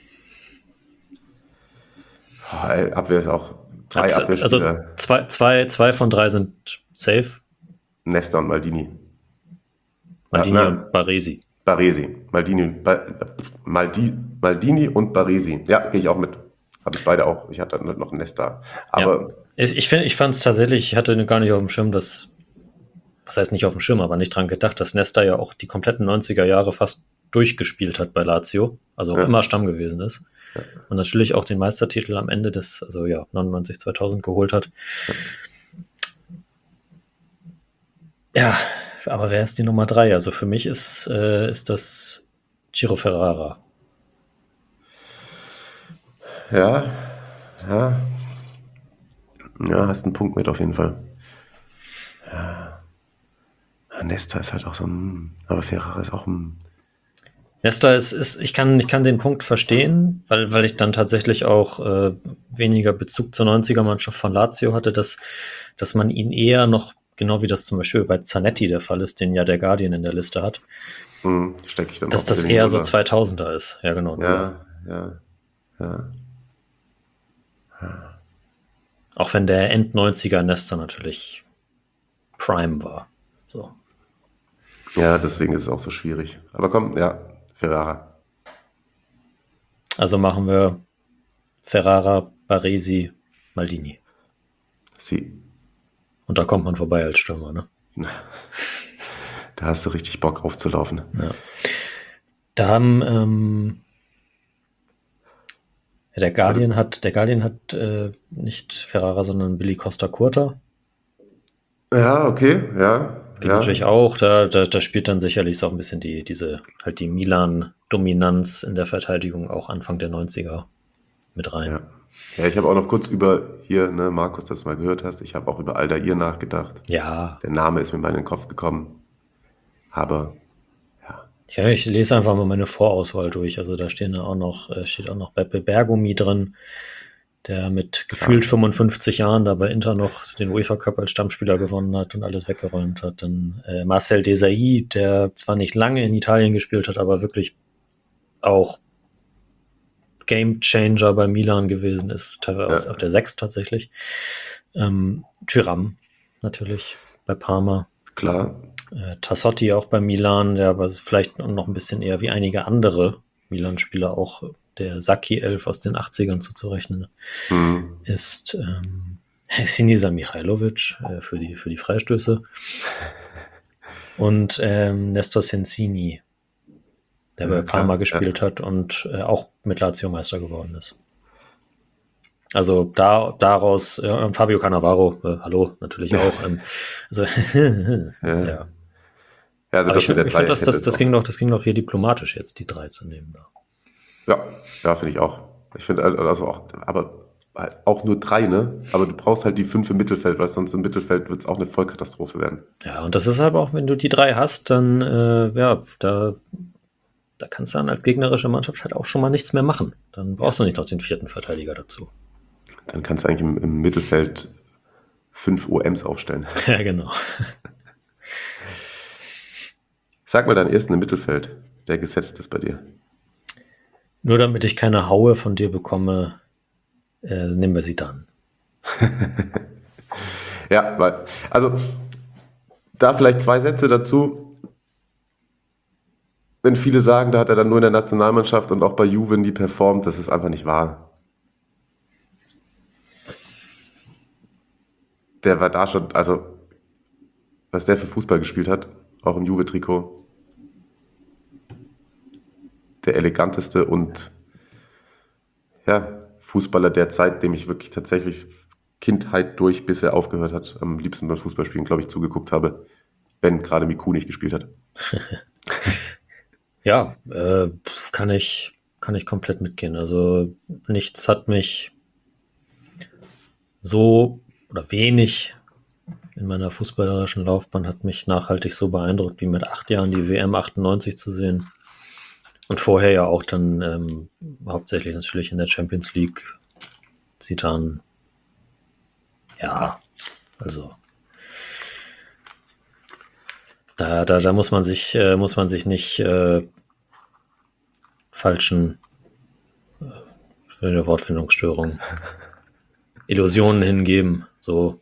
Oh, ey, Abwehr ist auch drei Also, Abwehrspieler. also zwei, zwei, zwei von drei sind safe. Nesta und Maldini. Maldini Ja, na, und Baresi. Baresi. Maldini, ba, Maldi, Maldini und Baresi. Ja, gehe ich auch mit. Habe ich beide auch. Ich hatte noch Nesta. Aber Ja. Ich, ich, find, ich fand es tatsächlich, ich hatte gar nicht auf dem Schirm, dass, was heißt nicht auf dem Schirm, aber nicht dran gedacht, dass Nesta ja auch die kompletten neunziger Jahre fast durchgespielt hat bei Lazio, also auch Ja. immer Stamm gewesen ist. Ja. Und natürlich auch den Meistertitel am Ende des, also ja, neunundneunzig zweitausend geholt hat. Ja, aber wer ist die Nummer drei? Also für mich ist, äh, ist das Ciro Ferrara. ja, ja. Ja, hast einen Punkt mit auf jeden Fall. Ja. Nesta ist halt auch so ein, aber Ferrara ist auch ein, Nesta ist, ist ich, kann, ich kann den Punkt verstehen, weil, weil ich dann tatsächlich auch äh, weniger Bezug zur neunziger-Mannschaft von Lazio hatte, dass, dass man ihn eher noch, genau wie das zum Beispiel bei Zanetti der Fall ist, den ja der Guardian in der Liste hat, hm, stecke ich dann dass auch das mit in den eher so Nuller. zweitausender ist. Ja, genau. Ja, ja, ja. Auch wenn der End-neunziger Nesta natürlich Prime war. So. Ja, deswegen ist es auch so schwierig. Aber komm, ja, Ferrara. Also machen wir Ferrara, Baresi, Maldini. Sie. Und da kommt man vorbei als Stürmer, ne? Da hast du richtig Bock aufzulaufen. Ja. Da haben ähm, ja, der Guardian Also- hat, der Guardian hat äh, nicht Ferrara, sondern Billy Costa Curta. Ja, okay, ja. Geht ja. natürlich auch. Da, da, da spielt dann sicherlich so ein bisschen die, diese, halt die Milan-Dominanz in der Verteidigung auch Anfang der neunziger mit rein. Ja. Ja, ich habe auch noch kurz über hier, ne, Markus, dass du mal gehört hast, ich habe auch über Aldair nachgedacht. Ja, Der Name ist mir mal in den Kopf gekommen. Aber ja, ich lese einfach mal meine Vorauswahl durch. Also da stehen da auch noch, äh, steht auch noch Beppe Bergomi drin, der mit gefühlt fünfundfünfzig Jahren da bei Inter noch den UEFA Cup als Stammspieler gewonnen hat und alles weggeräumt hat. Dann äh, Marcel Desailly, der zwar nicht lange in Italien gespielt hat, aber wirklich auch Game Changer bei Milan gewesen ist, teilweise Ja. auf der sechs tatsächlich. Ähm, Thuram natürlich bei Parma. klar, Äh, Tassotti auch bei Milan, der aber vielleicht noch ein bisschen eher wie einige andere Milan-Spieler auch der Sacchi-Elf aus den achtzigern zuzurechnen hm, ist ähm, Sinisa Mihailovic äh, für, die, für die Freistöße und ähm, Nestor Sensini, der Ja, bei klar, Parma ja. gespielt hat und äh, auch mit Lazio Meister geworden ist. Also da, daraus, äh, Fabio Cannavaro, äh, hallo, natürlich auch. Ähm, also, Ja. ja. Ja, also Aber das ich mit finde, der ich drei find, das, hätte das, es das, auch- ging doch, das ging doch hier diplomatisch jetzt, die drei zu nehmen. Da. Ja, ja, finde ich auch. Ich finde also auch, aber auch nur drei, ne? Aber du brauchst halt die fünf im Mittelfeld, weil sonst im Mittelfeld wird es auch eine Vollkatastrophe werden. Ja, und das ist halt auch, wenn du die drei hast, dann, äh, ja, da, da kannst du dann als gegnerische Mannschaft halt auch schon mal nichts mehr machen. Dann brauchst du nicht noch den vierten Verteidiger dazu. Dann kannst du eigentlich im, im Mittelfeld fünf O Ms aufstellen. Ja, genau. Sag mal deinen ersten im Mittelfeld, der gesetzt ist bei dir. Nur damit ich keine Haue von dir bekomme, äh, nehmen wir sie dann. Ja, weil, also da vielleicht zwei Sätze dazu. Wenn viele sagen, da hat er dann nur in der Nationalmannschaft und auch bei Juve nie performt, das ist einfach nicht wahr. Der war da schon, also was der für Fußball gespielt hat, auch im Juve-Trikot, der eleganteste und ja, Fußballer der Zeit, dem ich wirklich tatsächlich Kindheit durch, bis er aufgehört hat, am liebsten beim Fußballspielen, glaube ich, zugeguckt habe, wenn gerade Miku nicht gespielt hat. Ja, äh, kann ich, kann ich komplett mitgehen. Also nichts hat mich so oder wenig in meiner fußballerischen Laufbahn hat mich nachhaltig so beeindruckt, wie mit acht Jahren die W M achtundneunzig zu sehen. Und vorher ja auch dann ähm, hauptsächlich natürlich in der Champions League Zidane. Ja, also da, da, da muss man sich, äh, muss man sich nicht äh, falschen äh, für eine Wortfindungsstörung Illusionen hingeben. So.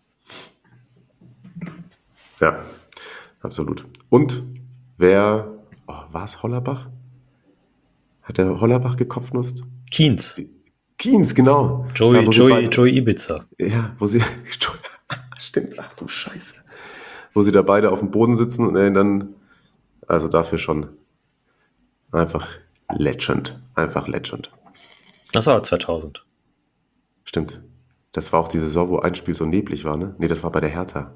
Ja, absolut. Und wer, oh, war es Hollerbach? Hat der Hollerbach gekopfnusst? Kienz. Kienz, genau. Joey, Da, wo sie Joey, beide- Joey Ibiza. Ja, wo sie, stimmt, ach du Scheiße. Wo sie da beide auf dem Boden sitzen und er ihn dann, also dafür schon einfach Legend, einfach Legend. Das war zweitausend. Stimmt. Das war auch die Saison, wo ein Spiel so neblig war, ne? Nee, das war bei der Hertha.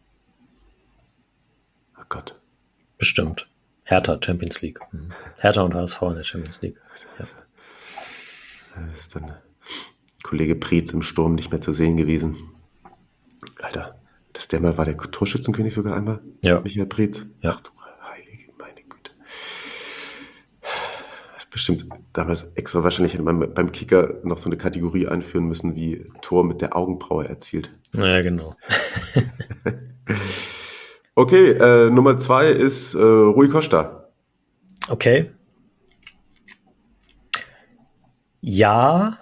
Oh Gott. Bestimmt. Hertha, Champions League. Mhm. Hertha und H S V in der Champions League. Ja. Da ist dann Kollege Preetz im Sturm nicht mehr zu sehen gewesen. Alter, dass der mal war, der Torschützenkönig sogar einmal? Ja. Michael Preetz? Ja. Ach du heilige, meine Güte. Bestimmt damals extra wahrscheinlich hätte man beim Kicker noch so eine Kategorie einführen müssen, wie Tor mit der Augenbraue erzielt. Ja, genau. Okay, äh, Nummer zwei ist äh, Rui Costa. Okay. Ja.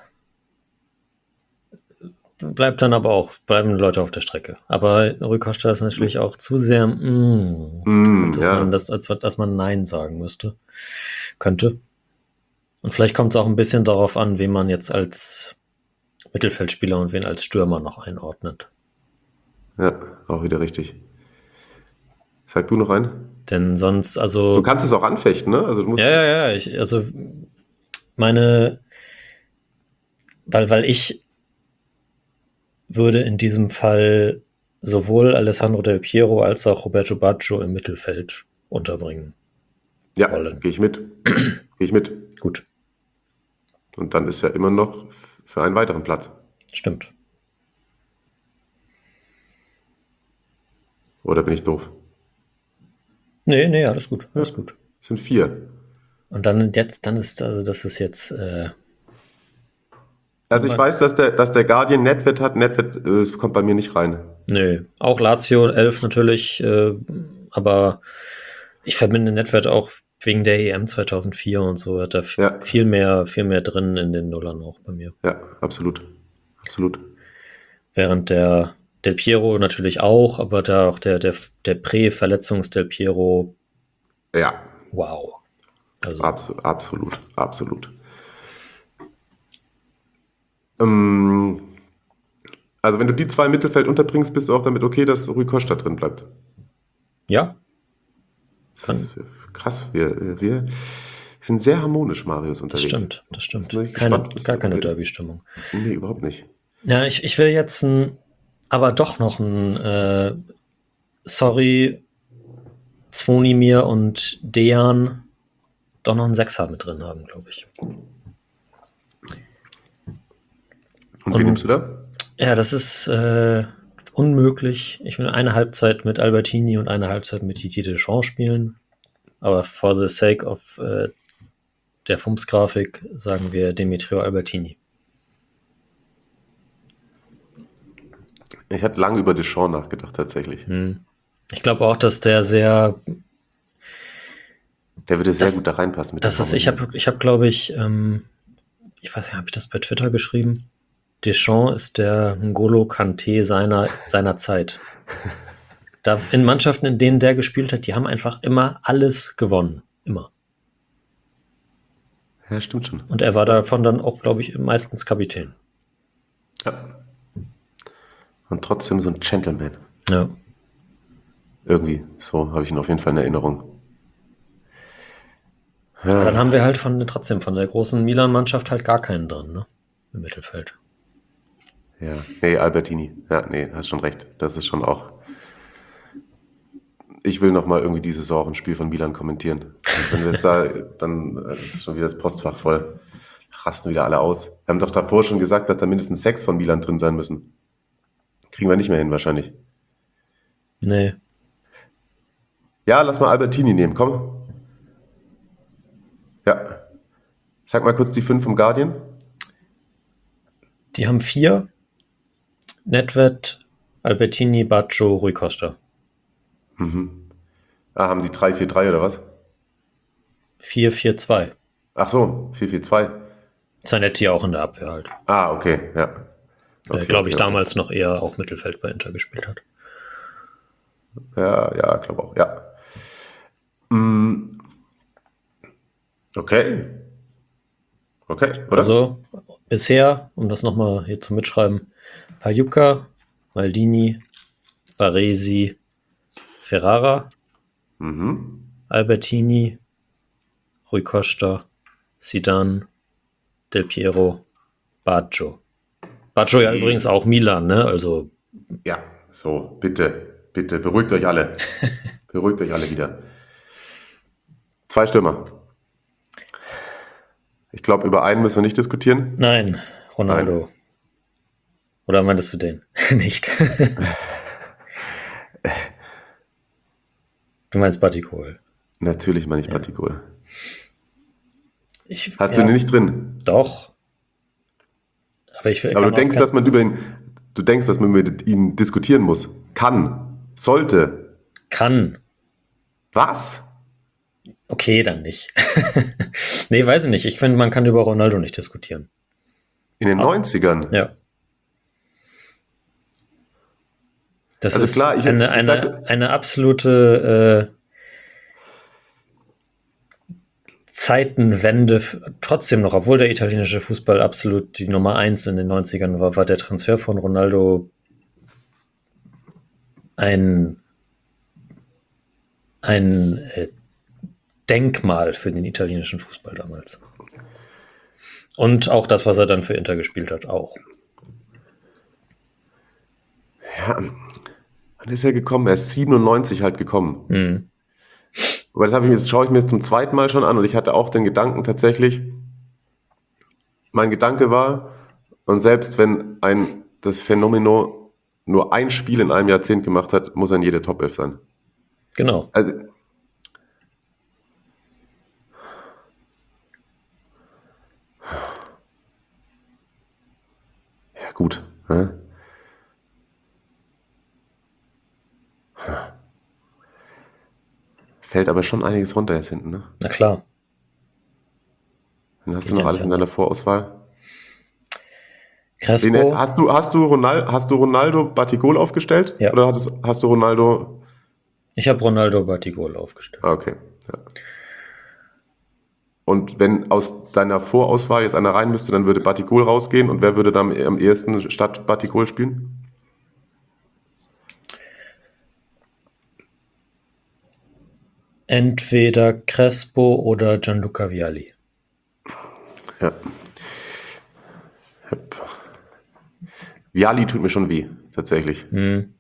Bleibt dann aber auch, bleiben Leute auf der Strecke. Aber Rui Costa ist natürlich auch zu sehr, mm, Mm, dass ja. man das, als dass man Nein sagen müsste, könnte. Und vielleicht kommt es auch ein bisschen darauf an, wen man jetzt als Mittelfeldspieler und wen als Stürmer noch einordnet. Ja, auch wieder richtig. Sag du noch einen? Denn sonst, also. Du kannst es auch anfechten, ne? Also du musst Ja, ja, ja. Ich, also meine, weil, weil ich würde in diesem Fall sowohl Alessandro Del Piero als auch Roberto Baggio im Mittelfeld unterbringen. ja, wollen. gehe ich mit. Gehe ich mit. Gut, Und dann ist ja immer noch f- für einen weiteren Platz. stimmt. Oder bin ich doof? Nee, nee, alles gut, alles gut. Es sind vier. Und dann jetzt, dann ist, also das ist jetzt, äh, Also ich Aber- weiß, dass der, dass der Guardian Netwert hat. Netwert äh, es kommt bei mir nicht rein. nö. Auch Lazio elf natürlich, äh, aber ich verbinde Netwert auch wegen der E M zweitausendvier und so, hat da f- Ja. viel mehr, viel mehr drin in den Nullern auch bei mir. Ja, absolut. Absolut. Während der Del Piero natürlich auch, aber da auch der, der, der Prä-Verletzungs Del Piero, Ja, wow. Also, abso- absolut. Absolut. Ähm, also wenn du die zwei im Mittelfeld unterbringst, bist du auch damit okay, dass Rui Costa drin bleibt. ja, Das ist krass. Wir, wir sind sehr harmonisch, Marius, das unterwegs. stimmt, das stimmt. Jetzt bin ich Keine, gespannt, was gar du keine redest. Derby-Stimmung. Nee, überhaupt nicht. Ja, ich, ich will jetzt ein, aber doch noch ein, äh, sorry, Zvonimir und Dejan doch noch einen Sechser mit drin haben, glaube ich. Und Und wen nimmst du da? Ja, das ist äh, unmöglich. Ich will eine Halbzeit mit Albertini und eine Halbzeit mit Didier Deschamps spielen. Aber for the sake of äh, der F U M S-Grafik sagen wir Demetrio Albertini. Ich hatte lange über Deschamps nachgedacht, tatsächlich. Hm. Ich glaube auch, dass der sehr... Der würde sehr das, gut da reinpassen. Mit das ist, ich habe, ich hab, glaube ich, ähm, ich weiß nicht, habe ich das bei Twitter geschrieben? Deschamps ist der N'Golo Kanté seiner, seiner Zeit. Da, in Mannschaften, in denen der gespielt hat, die haben einfach immer alles gewonnen. Immer. Ja, stimmt schon. Und er war davon dann auch, glaube ich, meistens Kapitän. Ja. Und trotzdem so ein Gentleman. Ja. Irgendwie, so habe ich ihn auf jeden Fall in Erinnerung. Aber dann haben wir halt von trotzdem von der großen Milan-Mannschaft halt gar keinen drin, ne? Im Mittelfeld. Ja, nee, Albertini. Ja, nee, hast schon recht. Das ist schon auch. Ich will noch mal irgendwie die Saison ein Spiel von Milan kommentieren. Und wenn wir es da, dann ist schon wieder das Postfach voll. Rasten wieder alle aus. Wir haben doch davor schon gesagt, dass da mindestens sechs von Milan drin sein müssen. Kriegen wir nicht mehr hin, wahrscheinlich. Nee. Ja, lass mal Albertini nehmen, komm. Ja. Sag mal kurz die fünf vom Guardian. Die haben vier. Nedved, Albertini, Baggio, Rui Costa. Mhm. Ah, haben die drei vier drei oder was? vier vier zwei. Ach so, vier vier zwei. Zanetti auch in der Abwehr halt. Ah, okay, ja. Der, Okay, glaube ich, okay, damals noch eher auch Mittelfeld bei Inter gespielt hat. Ja, ja, glaube auch, ja. Mm. Okay. Okay, oder? Also bisher, um das nochmal hier zu mitschreiben, Pagliuca, Maldini, Baresi, Ferrara, Mhm. Albertini, Rui Costa, Zidane, Del Piero, Baggio. Baggio ja Sie- übrigens auch Milan, ne? Also Ja, so, bitte, bitte, beruhigt euch alle. Beruhigt euch alle wieder. Zwei Stürmer. Ich glaube, über einen müssen wir nicht diskutieren. nein, Ronaldo. Oder meintest du den? Nicht. Du meinst Batikol. Natürlich meine ich Batikol. Ich, Hast ja, du den nicht drin? Doch. Aber ich will. Aber du denkst, dass man über ihn, du denkst, dass man über ihn diskutieren muss. Kann. Sollte. kann. Was? Okay, dann nicht. Nee, weiß ich nicht. Ich finde, man kann über Ronaldo nicht diskutieren. In den neunzigern? Ja. Das Also ist klar, ich- eine, ich eine, sag- eine absolute äh, Zeitenwende. f- Trotzdem noch, obwohl der italienische Fußball absolut die Nummer eins in den neunzigern war, war der Transfer von Ronaldo ein, ein äh, Denkmal für den italienischen Fußball damals. Und auch das, was er dann für Inter gespielt hat, auch. Ja. Wann ist er gekommen? Er ist siebenundneunzig halt gekommen. Hm. Aber das, habe ich mir, das schaue ich mir jetzt zum zweiten Mal schon an und ich hatte auch den Gedanken tatsächlich, mein Gedanke war, und selbst wenn ein das Phänomeno nur ein Spiel in einem Jahrzehnt gemacht hat, muss er in jeder Top elf sein. Genau. Also, ja gut. Hä? Fällt aber schon einiges runter jetzt hinten, ne? Na klar. Dann hast Geht du noch ja alles nicht in deiner anders. Vorauswahl. Crespo. Den, hast du, hast du Ronaldo, hast du Ronaldo Batigol aufgestellt? Ja. Oder hast, hast du Ronaldo? Ich habe Ronaldo Batigol aufgestellt. Ah, okay. Ja. Und wenn aus deiner Vorauswahl jetzt einer rein müsste, dann würde Batigol rausgehen und wer würde dann am ehesten statt Batigol spielen? Entweder Crespo oder Gianluca Vialli. Ja. Hep. Vialli tut mir schon weh, tatsächlich. Hm.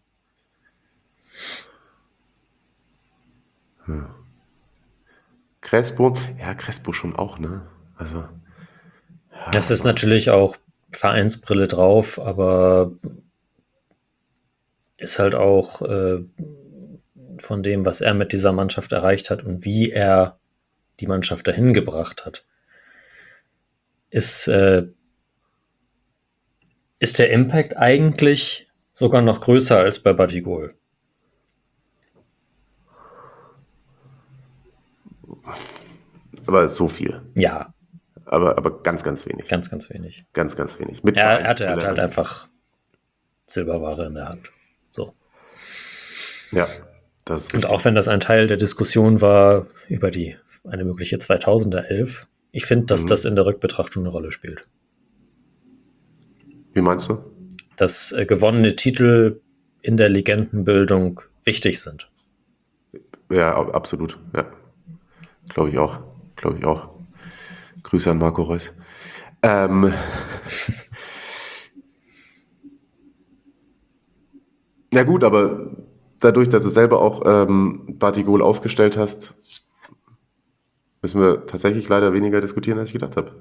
Crespo, ja, Crespo schon auch, ne? Also, Das ist natürlich auch Vereinsbrille drauf, aber ist halt auch äh, von dem, was er mit dieser Mannschaft erreicht hat und wie er die Mannschaft dahin gebracht hat, ist, äh, ist der Impact eigentlich sogar noch größer als bei Batigol. Aber so viel. Ja. Aber, aber ganz, ganz wenig. Ganz, ganz wenig. Ganz, ganz wenig. Mit er, er, hatte, er hatte halt einfach Silberware in der Hand. So. Ja, das ist richtig. Und auch wenn das ein Teil der Diskussion war über die eine mögliche zweitausender-Elf, ich finde, dass mhm. das in der Rückbetrachtung eine Rolle spielt. Wie meinst du? Dass äh, gewonnene Titel in der Legendenbildung wichtig sind. Ja, absolut. Ja. Glaube ich auch. Glaube ich auch. Grüße an Marco Reus. Ähm. Ja gut, aber dadurch, dass du selber auch ähm, Batigol aufgestellt hast, müssen wir tatsächlich leider weniger diskutieren, als ich gedacht habe.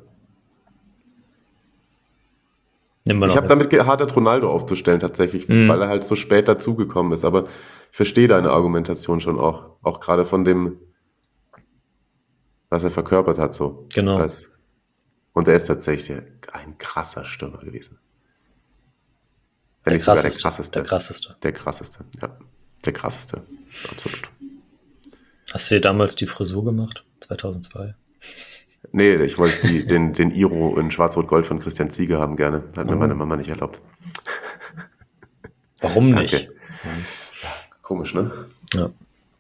Ich habe damit gehadert, Ronaldo aufzustellen tatsächlich, mm. weil er halt so spät dazugekommen ist. Aber ich verstehe deine Argumentation schon auch. Auch gerade von dem, was er verkörpert hat. So. Genau. Als, und er ist tatsächlich ein krasser Stürmer gewesen. Wenn nicht sogar der krasseste. Der krasseste. Der krasseste, ja. Der krasseste. Absolut. Hast du dir damals die Frisur gemacht? zweitausendzwei? Nee, ich wollte die, den, den Iro in Schwarz-Rot-Gold von Christian Ziege haben gerne. Hat mir oh. meine Mama nicht erlaubt. Warum nicht? Ja, komisch, ne? Ja.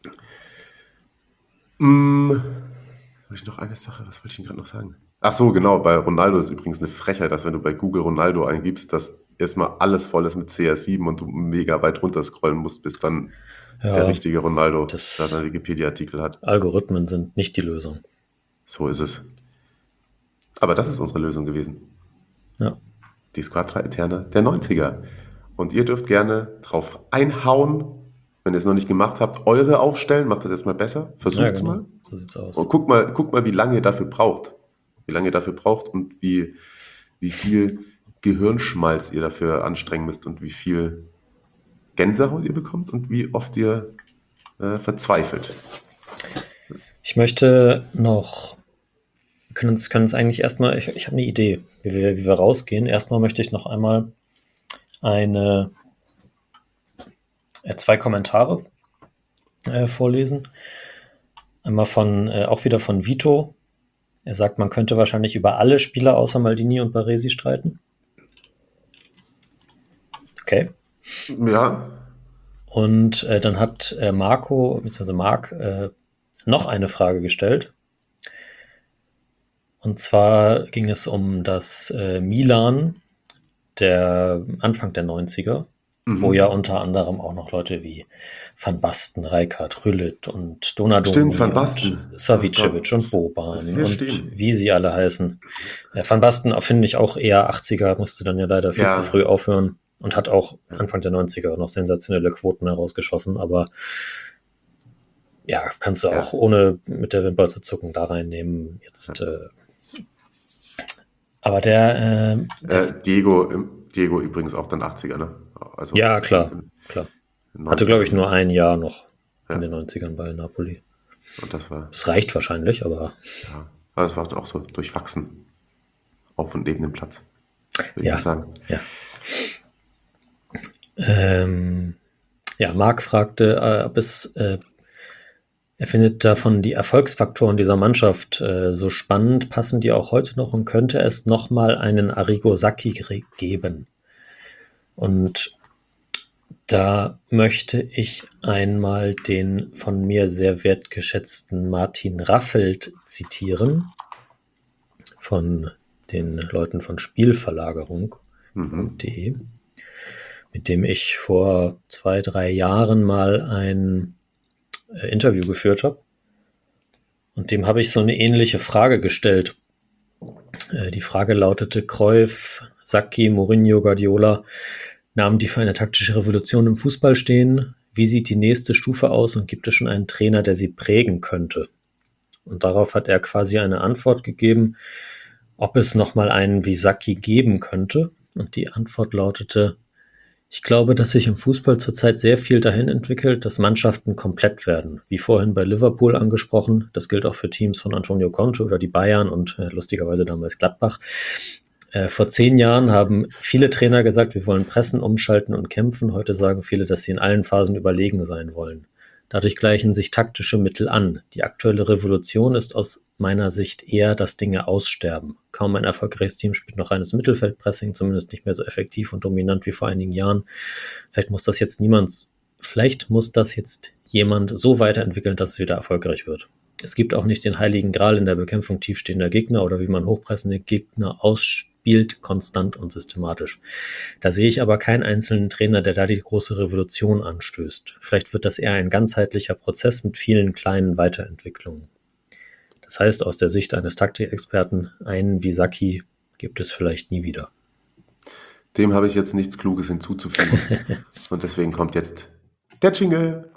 Hm, habe ich noch eine Sache? Was wollte ich denn gerade noch sagen? Ach so, genau. Bei Ronaldo ist übrigens eine Frechheit, dass wenn du bei Google Ronaldo eingibst, dass erstmal alles voll ist mit C R sieben und du mega weit runter scrollen musst, bis dann ja, der richtige Ronaldo da einen Wikipedia-Artikel hat. Algorithmen sind nicht die Lösung. So ist es. Aber das ist unsere Lösung gewesen. Ja. Die Squadra Eterna der neunziger. Und ihr dürft gerne drauf einhauen, wenn ihr es noch nicht gemacht habt, eure aufstellen. Macht das erstmal besser. Versucht es ja, genau. mal. So sieht's aus. Und guckt mal, guckt mal, wie lange ihr dafür braucht. Wie lange ihr dafür braucht und wie, wie viel Gehirnschmalz ihr dafür anstrengen müsst und wie viel Gänsehaut ihr bekommt und wie oft ihr äh, verzweifelt. Ich möchte noch, wir können uns, können uns eigentlich erstmal, ich, ich habe eine Idee, wie wir, wie wir rausgehen. Erstmal möchte ich noch einmal eine, äh, zwei Kommentare äh, vorlesen. Einmal von, äh, auch wieder von Vito. Er sagt, man könnte wahrscheinlich über alle Spieler außer Maldini und Baresi streiten. Okay. Ja. Und äh, dann hat äh, Marco, beziehungsweise Marc, äh, noch eine Frage gestellt. Und zwar ging es um das äh, Milan der Anfang der neunziger, mhm. wo ja unter anderem auch noch Leute wie Van Basten, Rijkaard, Rüllit und Donadoni Stimmt, Van Basten. und Savicevic oh und Boban und stehen. wie sie alle heißen. Ja, Van Basten finde ich auch eher achtziger, musste dann ja leider viel ja. zu früh aufhören und hat auch Anfang der neunziger noch sensationelle Quoten herausgeschossen, aber ja, kannst du auch ja. ohne mit der Wimper zu zucken da reinnehmen. Jetzt, äh, aber der, äh, der äh, Diego, Diego übrigens auch dann achtziger, ne? Also ja, klar, klar. Hatte, glaube ich, nur ein Jahr noch ja. in den neunzigern bei Napoli. Und das war. Das reicht wahrscheinlich, aber. Ja, aber es war auch so durchwachsen. Auf und neben dem Platz. Würde ja. ich mal sagen. Ja. Ähm, ja, Marc fragte, äh, ob es. Äh, Er findet davon die Erfolgsfaktoren dieser Mannschaft äh, so spannend, passen die auch heute noch und könnte es nochmal einen Arrigo Sacchi geben. Und da möchte ich einmal den von mir sehr wertgeschätzten Martin Raffelt zitieren, von den Leuten von Spielverlagerung punkt de, mhm. mit dem ich vor zwei, drei Jahren mal ein Interview geführt habe. Und dem habe ich so eine ähnliche Frage gestellt. Äh, die Frage lautete: Cruyff, Sacchi, Mourinho, Guardiola Namen, die für eine taktische Revolution im Fußball stehen. Wie sieht die nächste Stufe aus und gibt es schon einen Trainer, der sie prägen könnte? Und darauf hat er quasi eine Antwort gegeben, ob es nochmal einen wie Sacchi geben könnte. Und die Antwort lautete: Ich glaube, dass sich im Fußball zurzeit sehr viel dahin entwickelt, dass Mannschaften komplett werden. Wie vorhin bei Liverpool angesprochen, das gilt auch für Teams von Antonio Conte oder die Bayern und äh, lustigerweise damals Gladbach. Äh, vor zehn Jahren haben viele Trainer gesagt, wir wollen pressen, umschalten und kämpfen. Heute sagen viele, dass sie in allen Phasen überlegen sein wollen. Dadurch gleichen sich taktische Mittel an. Die aktuelle Revolution ist aus meiner Sicht eher, dass Dinge aussterben. Kaum ein erfolgreiches Team spielt noch reines Mittelfeldpressing, zumindest nicht mehr so effektiv und dominant wie vor einigen Jahren. Vielleicht muss das jetzt niemand, vielleicht muss das jetzt jemand so weiterentwickeln, dass es wieder erfolgreich wird. Es gibt auch nicht den heiligen Gral in der Bekämpfung tiefstehender Gegner oder wie man hochpressende Gegner ausspielt, konstant und systematisch. Da sehe ich aber keinen einzelnen Trainer, der da die große Revolution anstößt. Vielleicht wird das eher ein ganzheitlicher Prozess mit vielen kleinen Weiterentwicklungen. Das heißt, aus der Sicht eines Taktikexperten, einen wie Sacchi gibt es vielleicht nie wieder. Dem habe ich jetzt nichts Kluges hinzuzufügen. Und deswegen kommt jetzt der Jingle.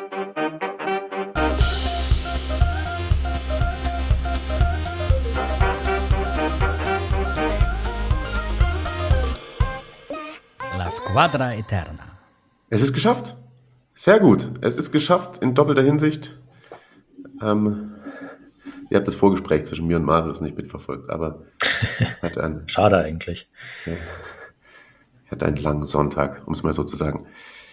La Squadra Eterna. Es ist geschafft. Sehr gut. Es ist geschafft in doppelter Hinsicht. Ähm, ihr habt das Vorgespräch zwischen mir und Marius nicht mitverfolgt, aber hatte einen, Schade eigentlich. ja, hatte einen langen Sonntag, um es mal so zu sagen.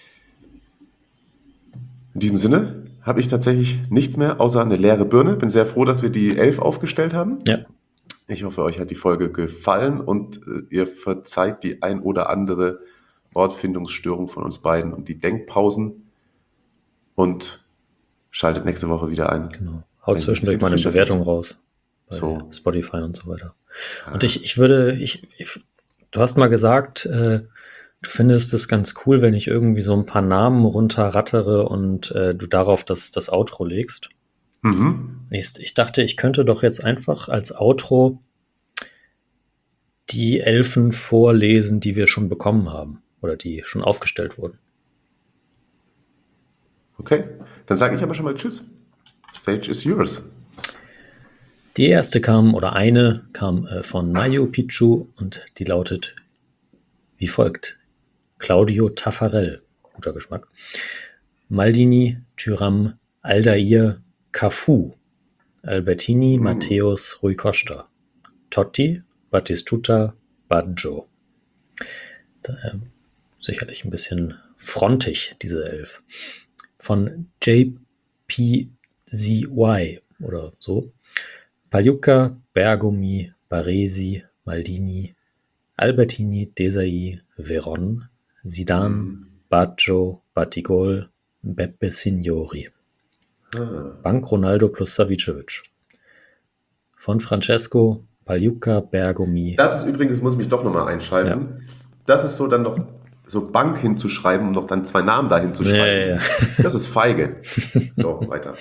In diesem Sinne habe ich tatsächlich nichts mehr außer eine leere Birne. Bin sehr froh, dass wir die elf aufgestellt haben. Ja. Ich hoffe, euch hat die Folge gefallen und äh, ihr verzeiht die ein oder andere Wortfindungsstörung von uns beiden und die Denkpausen und schaltet nächste Woche wieder ein. Genau. Haut Ein zwischendurch bisschen mal eine frischer Bewertung Set. raus. Bei So. Spotify und so weiter. Ah. Und ich, ich würde, ich, ich, du hast mal gesagt, äh, du findest es ganz cool, wenn ich irgendwie so ein paar Namen runterrattere und äh, du darauf das, das Outro legst. Mhm. Ich, ich dachte, ich könnte doch jetzt einfach als Outro die Elfen vorlesen, die wir schon bekommen haben oder die schon aufgestellt wurden. Okay, dann sage ich aber schon mal Tschüss. Stage is yours. Die erste kam, oder eine kam äh, von Mayo Picchu und die lautet wie folgt. Claudio Taffarel, guter Geschmack. Maldini, Thuram, Aldair, Cafu, Albertini, Mm. Matthäus, Rui Costa, Totti, Battistuta, Baggio. Da, ähm, sicherlich ein bisschen frontig, diese Elf. Von J P Z Y oder so. Pagliuca, Bergomi, Baresi, Maldini, Albertini, Desailly, Veron, Zidane, Mhm. Baggio, Battigol, Beppe Signori. Ah. Bank Ronaldo plus Savicevic. Von Francesco, Pagliuca, Bergomi. Das ist übrigens, das muss ich mich doch nochmal einschalten. Das ist so dann noch so Bank hinzuschreiben, um noch dann zwei Namen da hinzuschreiben. Ja, ja, ja. Das ist feige. So, weiter.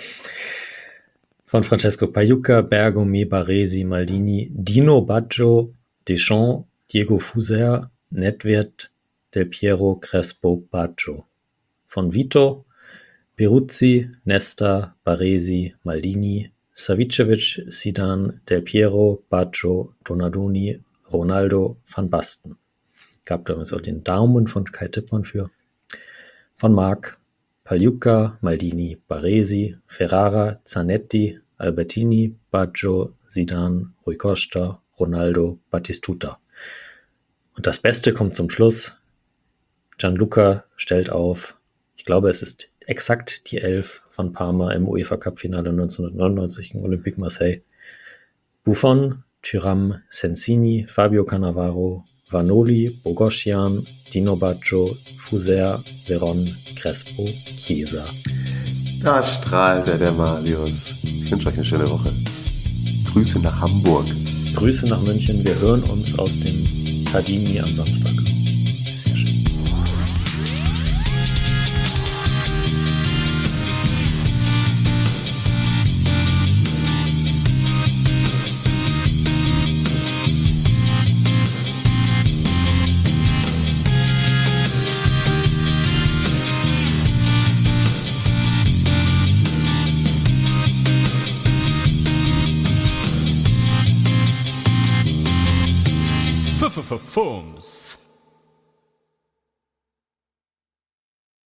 Von Francesco, Pagliuca, Bergomi, Baresi, Maldini, Dino, Baggio, Deschamps, Diego Fuser, Nedved, Del Piero, Crespo, Baggio. Von Vito, Peruzzi, Nesta, Baresi, Maldini, Savicevic, Zidane, Del Piero, Baggio, Donadoni, Ronaldo, Van Basten. Gab da übrigens auch den Daumen von Kai Tippmann für. Von Marc, Pagliuca, Maldini, Baresi, Ferrara, Zanetti, Albertini, Baggio, Zidane, Rui Costa, Ronaldo, Battistuta. Und das Beste kommt zum Schluss. Gianluca stellt auf, ich glaube, es ist exakt die Elf von Parma im UEFA-Cup-Finale neunzehnhundertneunundneunzig in Olympique Marseille. Buffon, Thuram, Sensini, Fabio Cannavaro, Vanoli, Bogosian, Dino Baggio, Fuser, Veron, Crespo, Chiesa. Da strahlte der Marius. Ich wünsche euch eine schöne Woche. Grüße nach Hamburg. Grüße nach München. Wir hören uns aus dem Tardini am Samstag. Sehr schön. Fums.